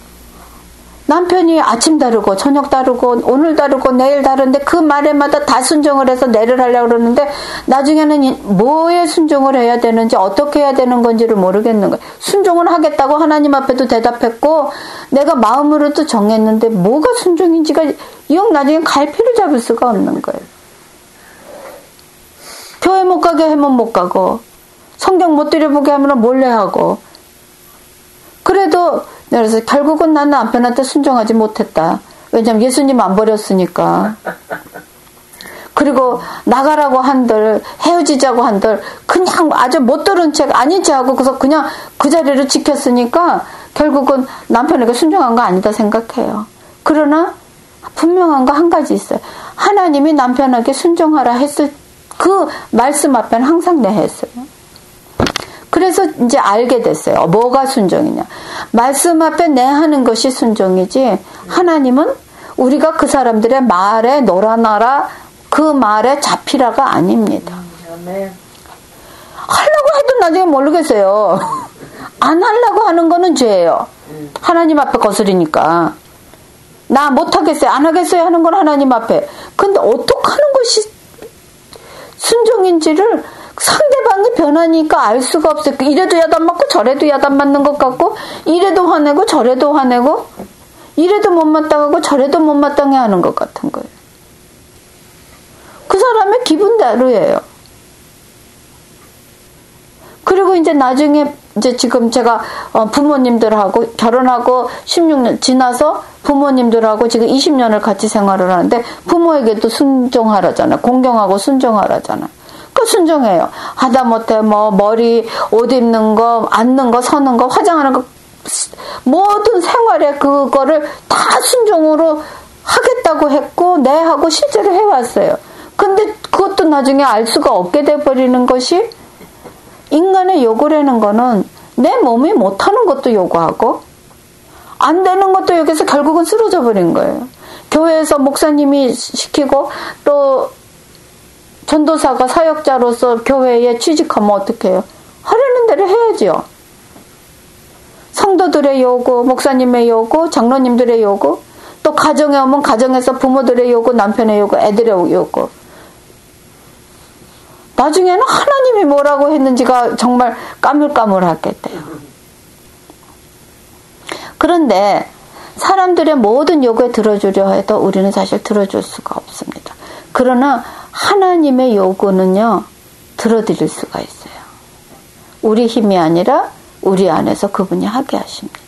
남편이 아침 다르고 저녁 다르고 오늘 다르고 내일 다른데 그 말에마다 다 순종을 해서 내를 하려고 그러는데 나중에는 뭐에 순종을 해야 되는지 어떻게 해야 되는 건지를 모르겠는 거예요. 순종을 하겠다고 하나님 앞에도 대답했고 내가 마음으로도 정했는데 뭐가 순종인지가 영 나중에 갈피를 잡을 수가 없는 거예요. 교회 못 가게 하면 못 가고 성경 못 들여보게 하면 몰래 하고, 그래도 그래서 결국은 나는 남편한테 순종하지 못했다. 왜냐면 예수님 안 버렸으니까. 그리고 나가라고 한들 헤어지자고 한들 그냥 아주 못 들은 책 아닌 체 하고 그래서 그냥 그 자리를 지켰으니까 결국은 남편에게 순종한 거 아니다 생각해요. 그러나 분명한 거 한 가지 있어요. 하나님이 남편에게 순종하라 했을 그 말씀 앞에는 항상 내 했어요. 그래서 이제 알게 됐어요. 뭐가 순종이냐. 말씀 앞에 내 하는 것이 순종이지, 하나님은 우리가 그 사람들의 말에 놀아나라, 그 말에 잡히라가 아닙니다. 하려고 해도 나중에 모르겠어요. 안 하려고 하는 거는 죄예요. 하나님 앞에 거스리니까. 나 못하겠어요, 안 하겠어요 하는 건 하나님 앞에. 근데 어떻게 하는 것이 순종인지를 상대방이 변하니까 알 수가 없어요. 이래도 야단 맞고 저래도 야단 맞는 것 같고, 이래도 화내고 저래도 화내고, 이래도 못마땅하고 저래도 못마땅해 하는 것 같은 거예요. 그 사람의 기분대로예요. 그리고 이제 나중에 이제 지금 제가 부모님들하고 결혼하고 십육 년 지나서 부모님들하고 지금 이십 년을 같이 생활을 하는데 부모에게도 순종하라잖아요. 공경하고 순종하라잖아요. 그 순종해요. 하다못해 뭐 머리, 옷 입는 거, 앉는 거, 서는 거, 화장하는 거, 모든 생활에 그거를 다 순종으로 하겠다고 했고 네 하고 실제로 해왔어요. 근데 그것도 나중에 알 수가 없게 돼버리는 것이, 인간의 요구라는 거는 내 몸이 못하는 것도 요구하고 안 되는 것도 여기서 결국은 쓰러져 버린 거예요. 교회에서 목사님이 시키고 또 전도사가 사역자로서 교회에 취직하면 어떻게 해요? 하려는 대로 해야죠. 성도들의 요구, 목사님의 요구, 장로님들의 요구, 또 가정에 오면 가정에서 부모들의 요구, 남편의 요구, 애들의 요구. 나중에는 하나님이 뭐라고 했는지가 정말 까물까물하겠대요. 그런데 사람들의 모든 요구에 들어주려 해도 우리는 사실 들어줄 수가 없습니다. 그러나 하나님의 요구는요, 들어드릴 수가 있어요. 우리 힘이 아니라 우리 안에서 그분이 하게 하십니다.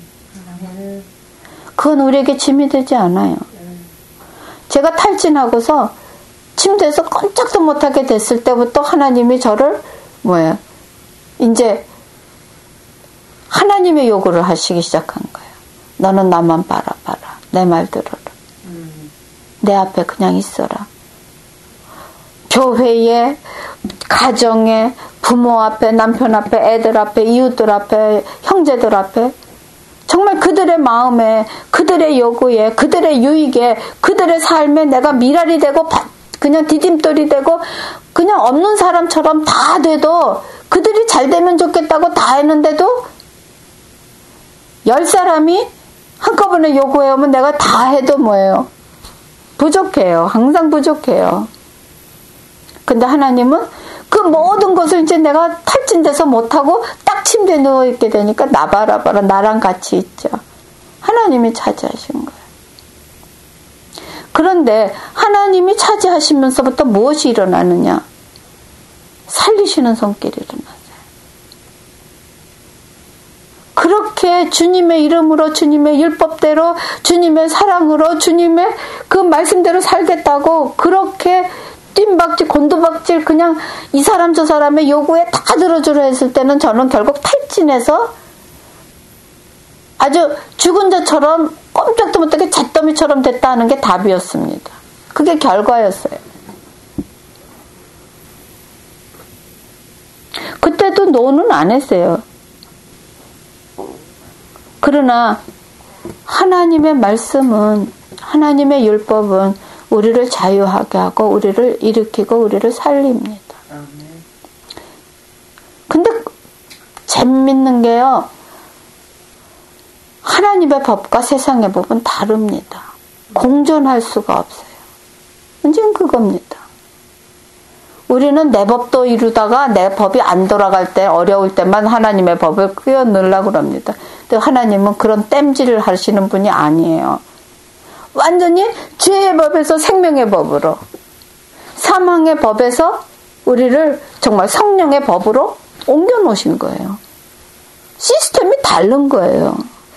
그건 우리에게 짐이 되지 않아요. 제가 탈진하고서 침대에서 꼼짝도 못하게 됐을 때부터 하나님이 저를 뭐예요? 이제 하나님의 요구를 하시기 시작한 거예요. 너는 나만 바라봐라. 내 말 들어라. 음. 내 앞에 그냥 있어라. 교회에, 가정에, 부모 앞에, 남편 앞에, 애들 앞에, 이웃들 앞에, 형제들 앞에, 정말 그들의 마음에, 그들의 요구에, 그들의 유익에, 그들의 삶에 내가 미랄이 되고 그냥 디딤돌이 되고 그냥 없는 사람처럼 다 돼도, 그들이 잘 되면 좋겠다고 다 했는데도 열 사람이 한꺼번에 요구해오면 내가 다 해도 뭐예요? 부족해요. 항상 부족해요. 근데 하나님은 그 모든 것을 이제 내가 탈진돼서 못하고 딱 침대에 누워있게 되니까 나 봐라 봐라 나랑 같이 있죠. 하나님이 차지하신 거예요. 그런데 하나님이 차지하시면서부터 무엇이 일어나느냐? 살리시는 손길이 일어나세요. 그렇게 주님의 이름으로 주님의 율법대로 주님의 사랑으로 주님의 그 말씀대로 살겠다고 그렇게 뜀박질 곤두박질 그냥 이 사람 저 사람의 요구에 다 들어주려 했을 때는 저는 결국 탈진해서 아주 죽은 자처럼 꼼짝도 못하게 잿더미처럼 됐다 하는 게 답이었습니다. 그게 결과였어요. 그때도 노는 안 했어요. 그러나 하나님의 말씀은 하나님의 율법은 우리를 자유하게 하고 우리를 일으키고 우리를 살립니다. 근데 재밌는 게요. 하나님의 법과 세상의 법은 다릅니다. 공존할 수가 없어요. 문제는 그겁니다. 우리는 내 법도 이루다가 내 법이 안 돌아갈 때 어려울 때만 하나님의 법을 끼워 넣으려고 합니다. 근데 하나님은 그런 땜질을 하시는 분이 아니에요. 완전히 죄의 법에서 생명의 법으로 사망의 법에서 우리를 정말 성령의 법으로 옮겨 놓으신 거예요. 시스템이 다른 거예요.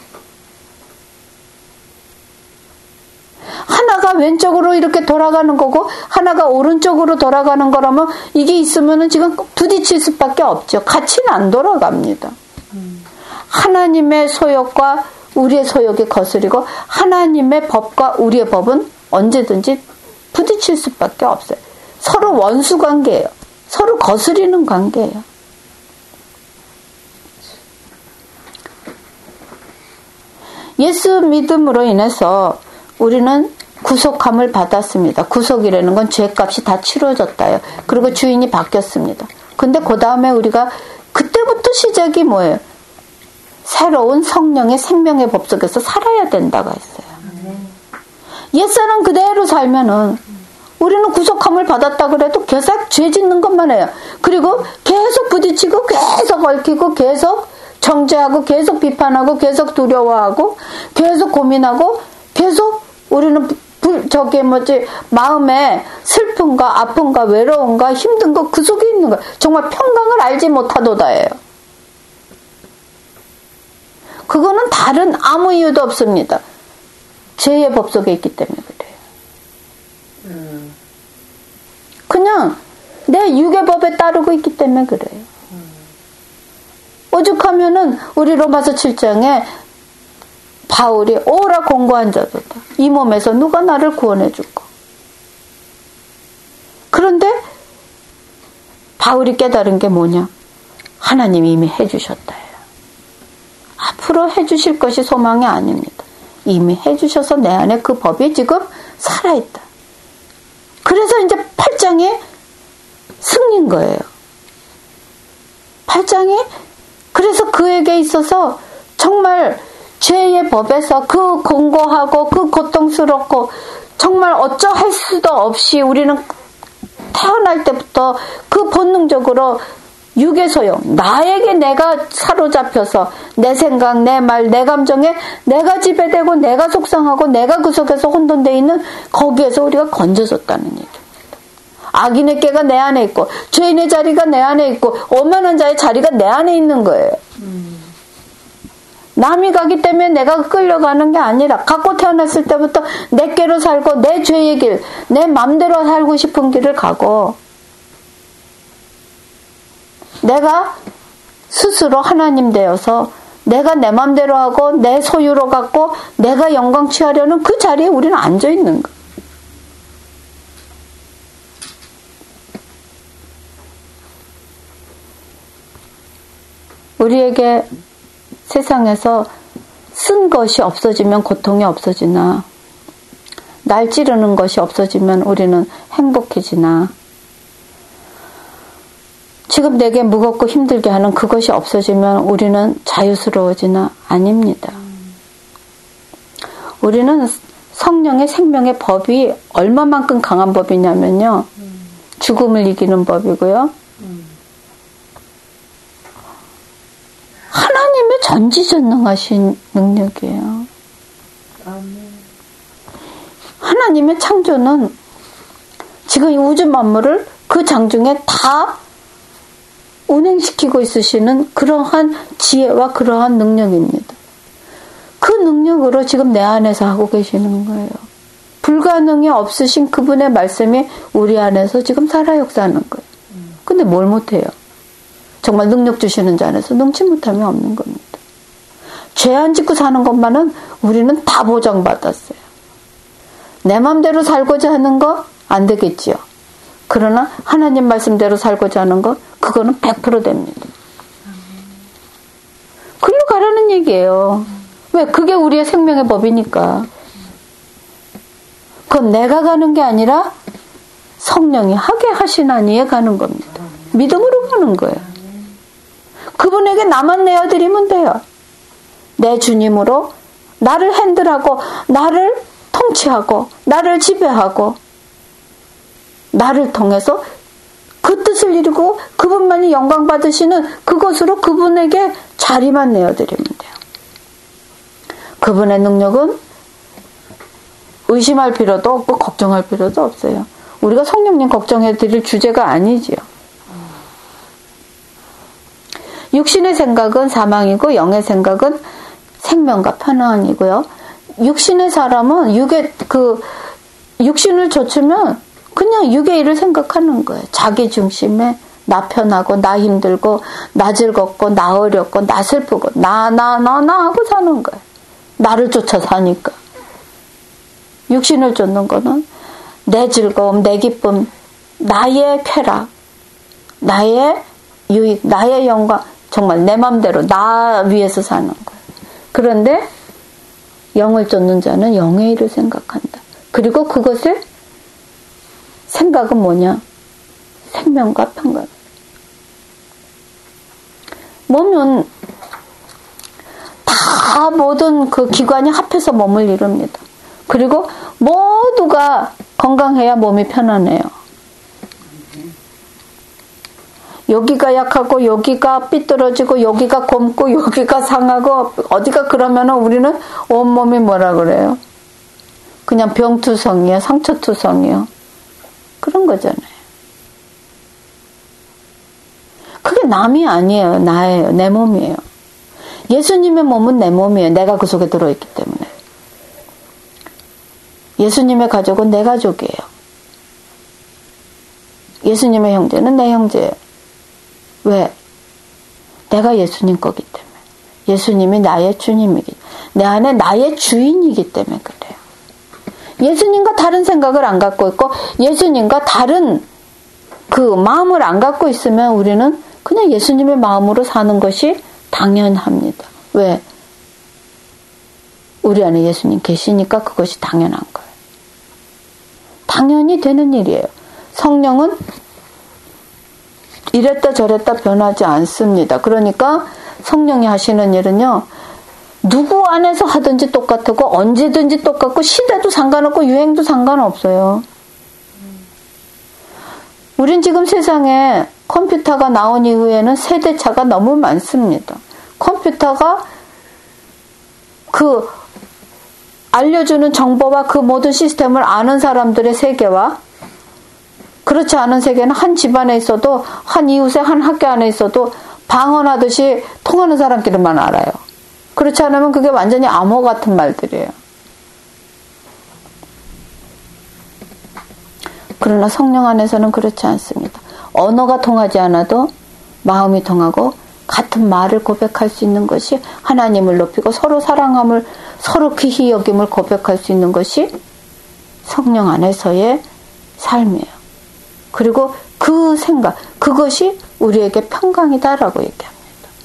하나가 왼쪽으로 이렇게 돌아가는 거고 하나가 오른쪽으로 돌아가는 거라면 이게 있으면은 지금 부딪힐 수밖에 없죠. 같이는 안 돌아갑니다. 음. 하나님의 소욕과 우리의 소욕이 거스리고 하나님의 법과 우리의 법은 언제든지 부딪힐 수밖에 없어요. 서로 원수 관계예요. 서로 거스리는 관계예요. 예수 믿음으로 인해서 우리는 구속함을 받았습니다. 구속이라는 건 죄값이 다 치러졌다요. 그리고 주인이 바뀌었습니다. 근데 그 다음에 우리가 그때부터 시작이 뭐예요? 새로운 성령의 생명의 법 속에서 살아야 된다고 했어요. 옛사람 그대로 살면은 우리는 구속함을 받았다 그래도 계속 죄 짓는 것만 해요. 그리고 계속 부딪히고 계속 얽히고 계속 정죄하고 계속 비판하고 계속 두려워하고 계속 고민하고 계속 우리는 불, 저기 뭐지 마음에 슬픔과 아픔과 외로움과 힘든 거 그 속에 있는 거예요. 정말 평강을 알지 못하도다예요. 그거는 다른 아무 이유도 없습니다. 죄의 법 속에 있기 때문에 그래요. 음. 그냥 내 육의 법에 따르고 있기 때문에 그래요. 음. 오죽하면은 우리 로마서 칠 장에 바울이 오라 공고한 자도다. 이 몸에서 누가 나를 구원해 줄까? 그런데 바울이 깨달은 게 뭐냐? 하나님이 이미 해주셨다. 앞으로 해주실 것이 소망이 아닙니다. 이미 해주셔서 내 안에 그 법이 지금 살아있다. 그래서 이제 팔 장이 승리인 거예요. 팔 장이 그래서 그에게 있어서 정말 죄의 법에서 그 공고하고 그 고통스럽고 정말 어쩌할 수도 없이 우리는 태어날 때부터 그 본능적으로 육의 소용, 나에게 내가 사로잡혀서 내 생각, 내 말, 내 감정에 내가 지배되고 내가 속상하고 내가 그 속에서 혼돈되어 있는 거기에서 우리가 건져졌다는 얘기입니다. 악인의 깨가 내 안에 있고 죄인의 자리가 내 안에 있고 오만한 자의 자리가 내 안에 있는 거예요. 음. 남이 가기 때문에 내가 끌려가는 게 아니라 갖고 태어났을 때부터 내 깨로 살고 내 죄의 길, 내 맘대로 살고 싶은 길을 가고 내가 스스로 하나님 되어서 내가 내 맘대로 하고 내 소유로 갖고 내가 영광 취하려는 그 자리에 우리는 앉아 있는 거예요. 우리에게 세상에서 쓴 것이 없어지면 고통이 없어지나 날 찌르는 것이 없어지면 우리는 행복해지나 지금 내게 무겁고 힘들게 하는 그것이 없어지면 우리는 자유스러워지나 아닙니다. 우리는 성령의 생명의 법이 얼마만큼 강한 법이냐면요. 죽음을 이기는 법이고요. 전지전능하신 능력이에요. 하나님의 창조는 지금 이 우주 만물을 그 장중에 다 운행시키고 있으시는 그러한 지혜와 그러한 능력입니다. 그 능력으로 지금 내 안에서 하고 계시는 거예요. 불가능이 없으신 그분의 말씀이 우리 안에서 지금 살아 역사하는 거예요. 근데 뭘 못해요? 정말 능력 주시는 자 안에서 능치 못함이 없는 겁니다. 죄 안 짓고 사는 것만은 우리는 다 보장받았어요. 내 맘대로 살고자 하는 거 안 되겠지요. 그러나 하나님 말씀대로 살고자 하는 거 그거는 백 퍼센트 됩니다. 글로 가라는 얘기예요. 왜? 그게 우리의 생명의 법이니까. 그건 내가 가는 게 아니라 성령이 하게 하시나니에 가는 겁니다. 믿음으로 가는 거예요. 그분에게 나만 내어드리면 돼요. 내 주님으로 나를 핸들하고 나를 통치하고 나를 지배하고 나를 통해서 그 뜻을 이루고 그분만이 영광 받으시는 그것으로 그분에게 자리만 내어드리면 돼요. 그분의 능력은 의심할 필요도 없고 걱정할 필요도 없어요. 우리가 성령님 걱정해 드릴 주제가 아니지요. 육신의 생각은 사망이고 영의 생각은 생명과 편안이고요. 육신의 사람은 육의 그 육신을 좇으면 그냥 육의 일을 생각하는 거예요. 자기 중심에 나 편하고 나 힘들고 나 즐겁고 나 어렵고 나 슬프고 나 나 나 나 하고 사는 거예요. 나를 쫓아 사니까. 육신을 쫓는 거는 내 즐거움, 내 기쁨, 나의 쾌락, 나의 유익, 나의 영광, 정말 내 맘대로 나 위해서 사는 거예요. 그런데 영을 쫓는 자는 영의 일을 생각한다. 그리고 그것을 생각은 뭐냐? 생명과 평강. 몸은 다 모든 그 기관이 합해서 몸을 이룹니다. 그리고 모두가 건강해야 몸이 편안해요. 여기가 약하고 여기가 삐뚤어지고 여기가 곪고 여기가 상하고 어디가 그러면은 우리는 온몸이 뭐라 그래요? 그냥 병투성이야, 상처투성이요. 그런 거잖아요. 그게 남이 아니에요. 나예요. 내 몸이에요. 예수님의 몸은 내 몸이에요. 내가 그 속에 들어있기 때문에. 예수님의 가족은 내 가족이에요. 예수님의 형제는 내 형제예요. 왜? 내가 예수님 거기 때문에. 예수님이 나의 주님이기, 내 안에 나의 주인이기 때문에 그래요. 예수님과 다른 생각을 안 갖고 있고 예수님과 다른 그 마음을 안 갖고 있으면 우리는 그냥 예수님의 마음으로 사는 것이 당연합니다. 왜? 우리 안에 예수님 계시니까 그것이 당연한 거예요. 당연히 되는 일이에요. 성령은 이랬다 저랬다 변하지 않습니다. 그러니까 성령이 하시는 일은요, 누구 안에서 하든지 똑같고 언제든지 똑같고 시대도 상관없고 유행도 상관없어요. 우린 지금 세상에 컴퓨터가 나온 이후에는 세대차가 너무 많습니다. 컴퓨터가 그 알려주는 정보와 그 모든 시스템을 아는 사람들의 세계와 그렇지 않은 세계는 한 집안에 있어도 한 이웃에 한 학교 안에 있어도 방언하듯이 통하는 사람끼리만 알아요. 그렇지 않으면 그게 완전히 암호 같은 말들이에요. 그러나 성령 안에서는 그렇지 않습니다. 언어가 통하지 않아도 마음이 통하고 같은 말을 고백할 수 있는 것이 하나님을 높이고 서로 사랑함을, 서로 귀히 여김을 고백할 수 있는 것이 성령 안에서의 삶이에요. 그리고 그 생각, 그것이 우리에게 평강이다라고 얘기합니다.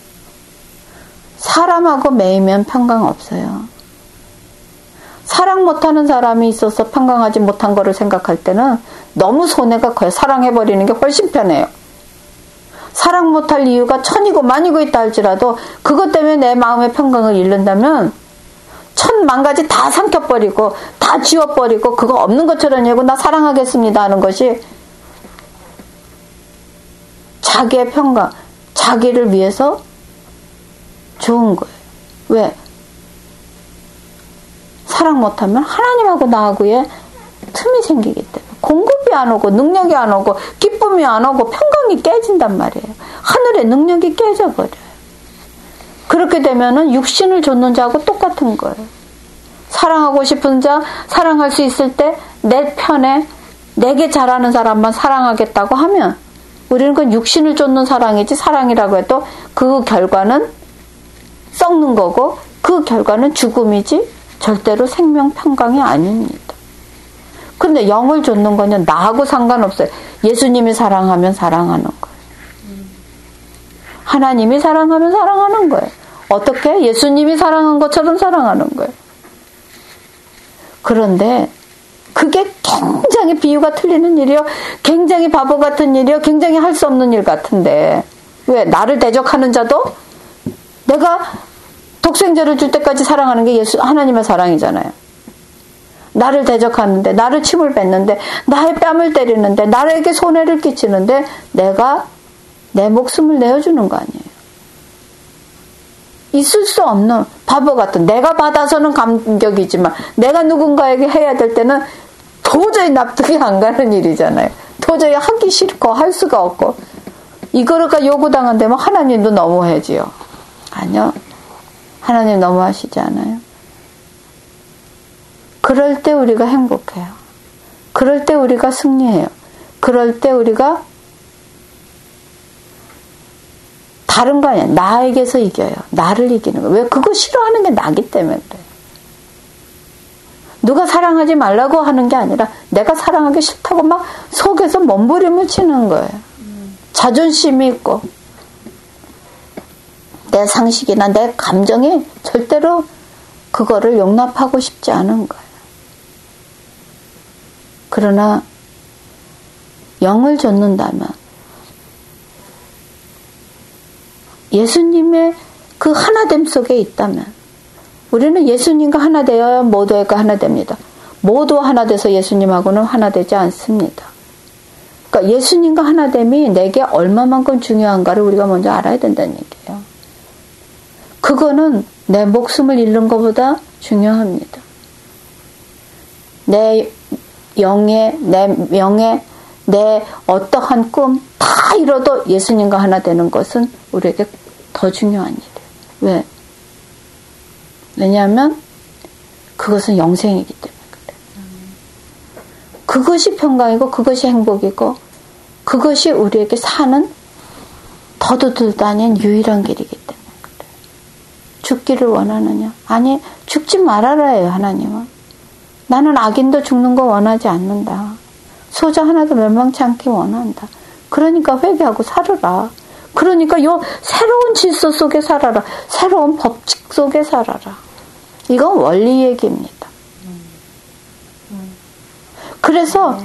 사람하고 매이면 평강 없어요. 사랑 못하는 사람이 있어서 평강하지 못한 거를 생각할 때는 너무 손해가 커요. 사랑해버리는 게 훨씬 편해요. 사랑 못할 이유가 천이고 만이고 있다 할지라도 그것 때문에 내 마음의 평강을 잃는다면 천만 가지 다 삼켜버리고 다 지워버리고 그거 없는 것처럼 얘기하고 나 사랑하겠습니다 하는 것이 자기의 평강, 자기를 위해서 좋은 거예요. 왜? 사랑 못하면 하나님하고 나하고의 틈이 생기기 때문에 공급이 안 오고 능력이 안 오고 기쁨이 안 오고 평강이 깨진단 말이에요. 하늘의 능력이 깨져버려요. 그렇게 되면은 육신을 좇는 자하고 똑같은 거예요. 사랑하고 싶은 자, 사랑할 수 있을 때 내 편에 내게 잘하는 사람만 사랑하겠다고 하면 우리는 그 육신을 좇는 사랑이지 사랑이라고 해도 그 결과는 썩는 거고 그 결과는 죽음이지 절대로 생명 평강이 아닙니다. 근데 영을 좇는 거는 나하고 상관없어요. 예수님이 사랑하면 사랑하는 거예요. 하나님이 사랑하면 사랑하는 거예요. 어떻게? 예수님이 사랑한 것처럼 사랑하는 거예요. 그런데 그게 굉장히 비유가 틀리는 일이요. 굉장히 바보 같은 일이요. 굉장히 할 수 없는 일 같은데 왜? 나를 대적하는 자도 내가 독생자를 줄 때까지 사랑하는 게 예수 하나님의 사랑이잖아요. 나를 대적하는데 나를 침을 뱉는데 나의 뺨을 때리는데 나에게 손해를 끼치는데 내가 내 목숨을 내어주는 거 아니에요. 있을 수 없는 바보 같은 내가 받아서는 감격이지만 내가 누군가에게 해야 될 때는 도저히 납득이 안 가는 일이잖아요. 도저히 하기 싫고 할 수가 없고 이거가 요구당한다면 하나님도 너무하지요. 아니요. 하나님 너무하시지 않아요. 그럴 때 우리가 행복해요. 그럴 때 우리가 승리해요. 그럴 때 우리가 다른 거 아니야. 나에게서 이겨요. 나를 이기는 거. 왜? 그거 싫어하는 게 나기 때문에 그래. 누가 사랑하지 말라고 하는 게 아니라 내가 사랑하기 싫다고 막 속에서 몸부림을 치는 거예요. 자존심이 있고 내 상식이나 내 감정이 절대로 그거를 용납하고 싶지 않은 거예요. 그러나 영을 좇는다면 예수님의 그 하나됨 속에 있다면 우리는 예수님과 하나 되어야 모두가 하나 됩니다. 모두 하나 돼서 예수님하고는 하나 되지 않습니다. 그러니까 예수님과 하나됨이 내게 얼마만큼 중요한가를 우리가 먼저 알아야 된다는 얘기예요. 그거는 내 목숨을 잃는 것보다 중요합니다. 내 영예, 내 명예, 내 어떠한 꿈 다 이뤄도 예수님과 하나 되는 것은 우리에게 더 중요한 일이에요. 왜? 왜냐하면 그것은 영생이기 때문에 그래요. 그것이 평강이고 그것이 행복이고 그것이 우리에게 사는 더도들도 아닌 유일한 길이기 때문에 그래요. 죽기를 원하느냐? 아니, 죽지 말아라 해요, 하나님은. 나는 악인도 죽는 거 원하지 않는다. 소자 하나도 멸망치 않기 원한다. 그러니까 회개하고 살아라. 그러니까 요 새로운 질서 속에 살아라. 새로운 법칙 속에 살아라. 이건 원리 얘기입니다. 그래서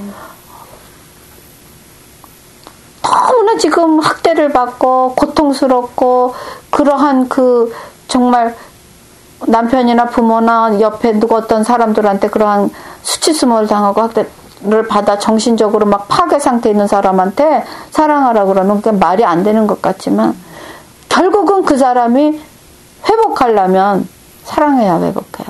너무나 지금 학대를 받고 고통스럽고 그러한 그 정말 남편이나 부모나 옆에 누구 어떤 사람들한테 그러한 수치스모를 당하고 학대를 받아 정신적으로 막 파괴 상태에 있는 사람한테 사랑하라고 그러는 게 말이 안 되는 것 같지만 결국은 그 사람이 회복하려면 사랑해야 회복해요.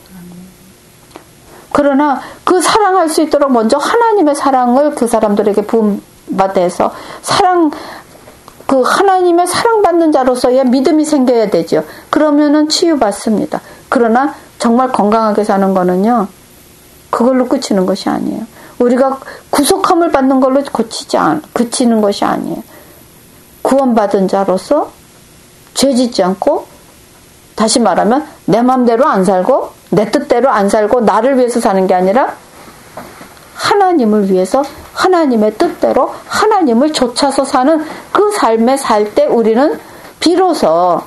그러나 그 사랑할 수 있도록 먼저 하나님의 사랑을 그 사람들에게 부음받아서 사랑 그 하나님의 사랑받는 자로서의 믿음이 생겨야 되죠. 그러면은 치유받습니다. 그러나 정말 건강하게 사는 거는요. 그걸로 끝이는 것이 아니에요. 우리가 구속함을 받는 걸로 고치지 않, 그치는 것이 아니에요. 구원받은 자로서 죄 짓지 않고 다시 말하면 내 마음대로 안 살고 내 뜻대로 안 살고 나를 위해서 사는 게 아니라 하나님을 위해서 하나님의 뜻대로 하나님을 좇아서 사는 그 삶에 살 때 우리는 비로소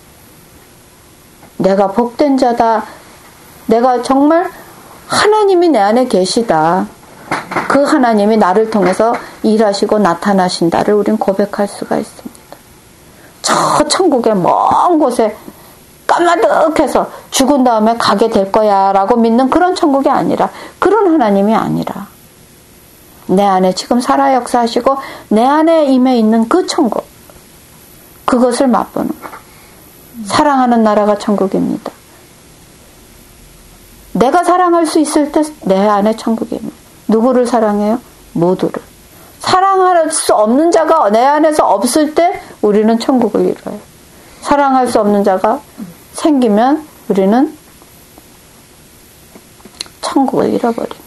내가 복된 자다. 내가 정말 하나님이 내 안에 계시다. 그 하나님이 나를 통해서 일하시고 나타나신다를 우린 고백할 수가 있습니다. 저 천국의 먼 곳에 까마득해서 죽은 다음에 가게 될 거야 라고 믿는 그런 천국이 아니라 그런 하나님이 아니라 내 안에 지금 살아 역사하시고 내 안에 임해 있는 그 천국 그것을 맛보는 거예요. 사랑하는 나라가 천국입니다. 내가 사랑할 수 있을 때 내 안에 천국입니다. 누구를 사랑해요? 모두를. 사랑할 수 없는 자가 내 안에서 없을 때 우리는 천국을 이뤄요. 사랑할 수 없는 자가 생기면 우리는 천국을 잃어버립니다.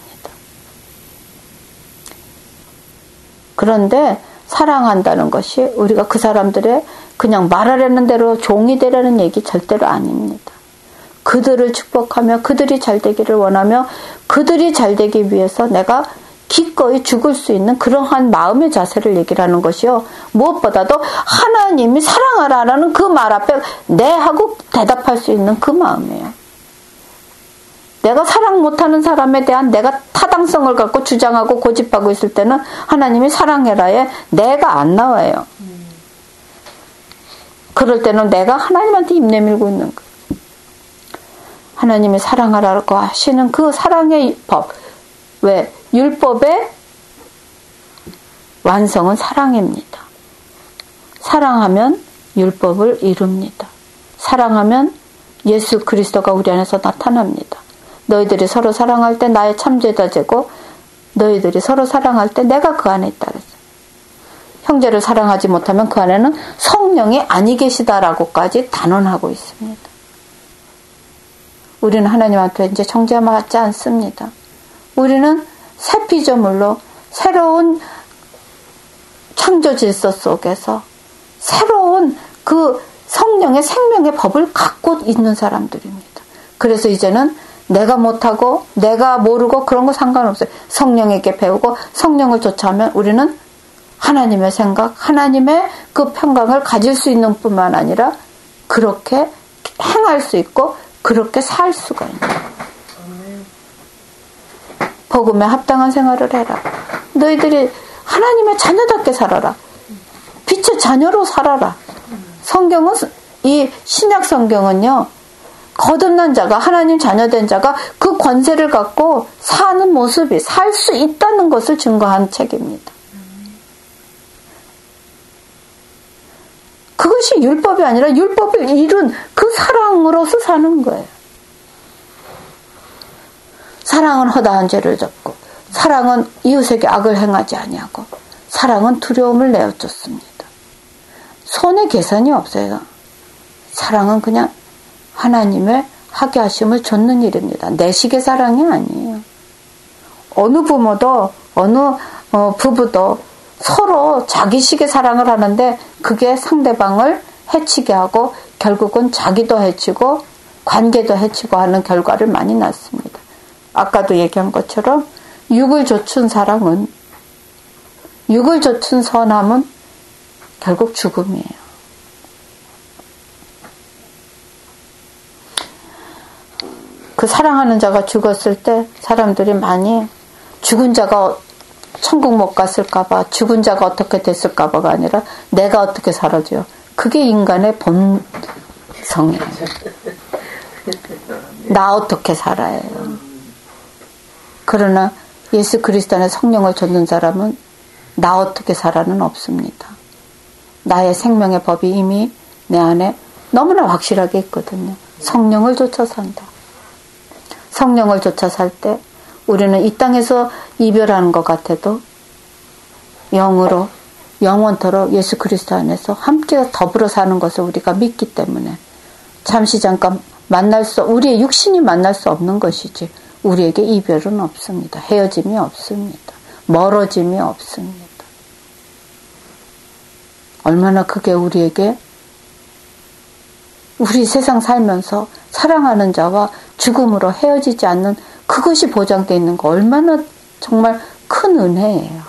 그런데 사랑한다는 것이 우리가 그 사람들의 그냥 말하려는 대로 종이 되라는 얘기 절대로 아닙니다. 그들을 축복하며 그들이 잘 되기를 원하며 그들이 잘 되기 위해서 내가 기꺼이 죽을 수 있는 그러한 마음의 자세를 얘기를 하는 것이요. 무엇보다도 하나님이 사랑하라라는 그 말 앞에 네 하고 대답할 수 있는 그 마음이에요. 내가 사랑 못하는 사람에 대한 내가 타당성을 갖고 주장하고 고집하고 있을 때는 하나님이 사랑해라에 내가 안 나와요. 그럴 때는 내가 하나님한테 입 내밀고 있는 거예요. 하나님이 사랑하라고 하시는 그 사랑의 법. 왜? 율법의 완성은 사랑입니다. 사랑하면 율법을 이룹니다. 사랑하면 예수 그리스도가 우리 안에서 나타납니다. 너희들이 서로 사랑할 때 나의 참제자 되고 너희들이 서로 사랑할 때 내가 그 안에 있다 그랬어요. 형제를 사랑하지 못하면 그 안에는 성령이 아니 계시다라고까지 단언하고 있습니다. 우리는 하나님한테 이제 정죄받지 않습니다. 우리는 새 피조물로 새로운 창조 질서 속에서 새로운 그 성령의 생명의 법을 갖고 있는 사람들입니다. 그래서 이제는 내가 못하고 내가 모르고 그런 거 상관없어요. 성령에게 배우고 성령을 쫓아오면 우리는 하나님의 생각, 하나님의 그 평강을 가질 수 있는 뿐만 아니라 그렇게 행할 수 있고 그렇게 살 수가 있는 거예요. 복음에 합당한 생활을 해라. 너희들이 하나님의 자녀답게 살아라. 빛의 자녀로 살아라. 성경은, 이 신약 성경은요, 거듭난 자가, 하나님 자녀된 자가 그 권세를 갖고 사는 모습이, 살 수 있다는 것을 증거한 책입니다. 그것이 율법이 아니라 율법을 이룬 그 사랑으로서 사는 거예요. 사랑은 허다한 죄를 졌고, 사랑은 이웃에게 악을 행하지 아니하고, 사랑은 두려움을 내어쫓습니다. 손에 계산이 없어요. 사랑은 그냥 하나님의 하게 하심을 좇는 일입니다. 내 식의 사랑이 아니에요. 어느 부모도 어느 어, 부부도 서로 자기식의 사랑을 하는데 그게 상대방을 해치게 하고 결국은 자기도 해치고 관계도 해치고 하는 결과를 많이 낳습니다. 아까도 얘기한 것처럼 육을 좇은 사랑은, 육을 좇은 선함은 결국 죽음이에요. 그 사랑하는 자가 죽었을 때 사람들이 많이 죽은 자가 천국 못 갔을까봐, 죽은 자가 어떻게 됐을까봐가 아니라 내가 어떻게 살아줘요. 그게 인간의 본성이에요. 나 어떻게 살아요. 그러나 예수 그리스도 안에 성령을 좇는 사람은 나 어떻게 살아는 없습니다. 나의 생명의 법이 이미 내 안에 너무나 확실하게 있거든요. 성령을 좇아 산다. 성령을 좇아 살 때 우리는 이 땅에서 이별하는 것 같아도 영으로 영원토록 예수 그리스도 안에서 함께 더불어 사는 것을 우리가 믿기 때문에 잠시 잠깐 만날 수, 우리의 육신이 만날 수 없는 것이지 우리에게 이별은 없습니다. 헤어짐이 없습니다. 멀어짐이 없습니다. 얼마나 그게 우리에게, 우리 세상 살면서 사랑하는 자와 죽음으로 헤어지지 않는 그것이 보장되어 있는 거 얼마나 정말 큰 은혜예요.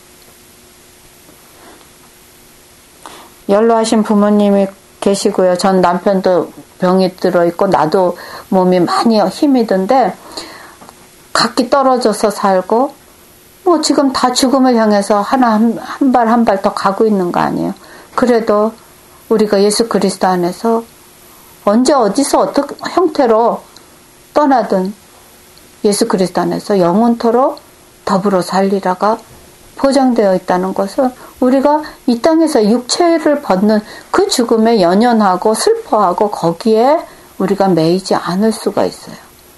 연로하신 부모님이 계시고요. 전 남편도 병이 들어있고 나도 몸이 많이 힘이 든데 각기 떨어져서 살고 뭐 지금 다 죽음을 향해서 하나 한 발 한 발 더 가고 있는 거 아니에요. 그래도 우리가 예수 그리스도 안에서 언제 어디서 어떤 형태로 떠나든 예수 그리스도 안에서 영원토록 더불어 살리라가 보장되어 있다는 것은 우리가 이 땅에서 육체를 벗는 그 죽음에 연연하고 슬퍼하고 거기에 우리가 매이지 않을 수가 있어요.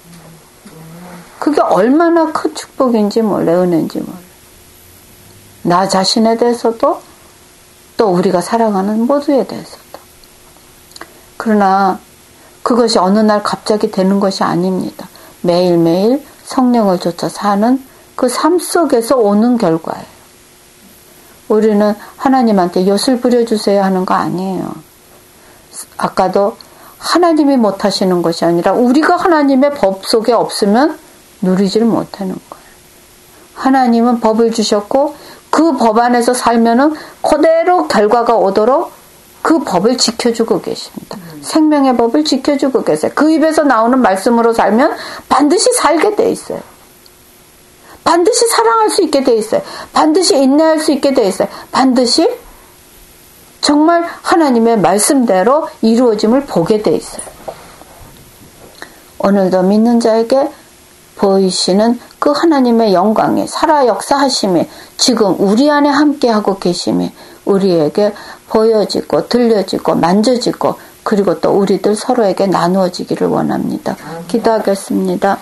그게 얼마나 큰 축복인지 몰래, 은혜인지 몰래. 나 자신에 대해서도 또 우리가 사랑하는 모두에 대해서도. 그러나 그것이 어느 날 갑자기 되는 것이 아닙니다. 매일매일 성령을 쫓아 사는 그 삶 속에서 오는 결과예요. 우리는 하나님한테 엿을 부려주세요 하는 거 아니에요. 아까도 하나님이 못하시는 것이 아니라 우리가 하나님의 법 속에 없으면 누리지를 못하는 거예요. 하나님은 법을 주셨고 그 법 안에서 살면은 그대로 결과가 오도록 그 법을 지켜주고 계십니다. 음. 생명의 법을 지켜주고 계세요. 그 입에서 나오는 말씀으로 살면 반드시 살게 돼 있어요. 반드시 사랑할 수 있게 돼 있어요. 반드시 인내할 수 있게 돼 있어요. 반드시 정말 하나님의 말씀대로 이루어짐을 보게 돼 있어요. 오늘도 믿는 자에게 보이시는 그 하나님의 영광이 살아 역사하심이 지금 우리 안에 함께하고 계심이 우리에게 보여지고 들려지고 만져지고 그리고 또 우리들 서로에게 나누어지기를 원합니다. 기도하겠습니다.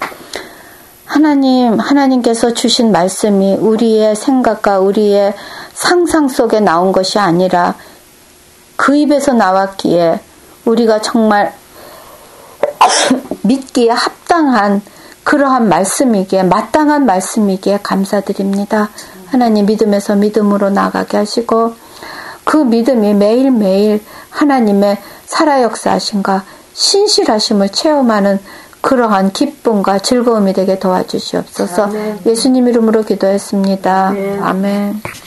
하나님, 하나님께서 주신 말씀이 우리의 생각과 우리의 상상 속에 나온 것이 아니라 그 입에서 나왔기에 우리가 정말 믿기에 합당한 그러한 말씀이기에 마땅한 말씀이기에 감사드립니다. 하나님 믿음에서 믿음으로 나가게 하시고 그 믿음이 매일매일 하나님의 살아 역사하심과 신실하심을 체험하는 그러한 기쁨과 즐거움이 되게 도와주시옵소서. 아멘. 예수님 이름으로 기도했습니다. 아멘. 아멘.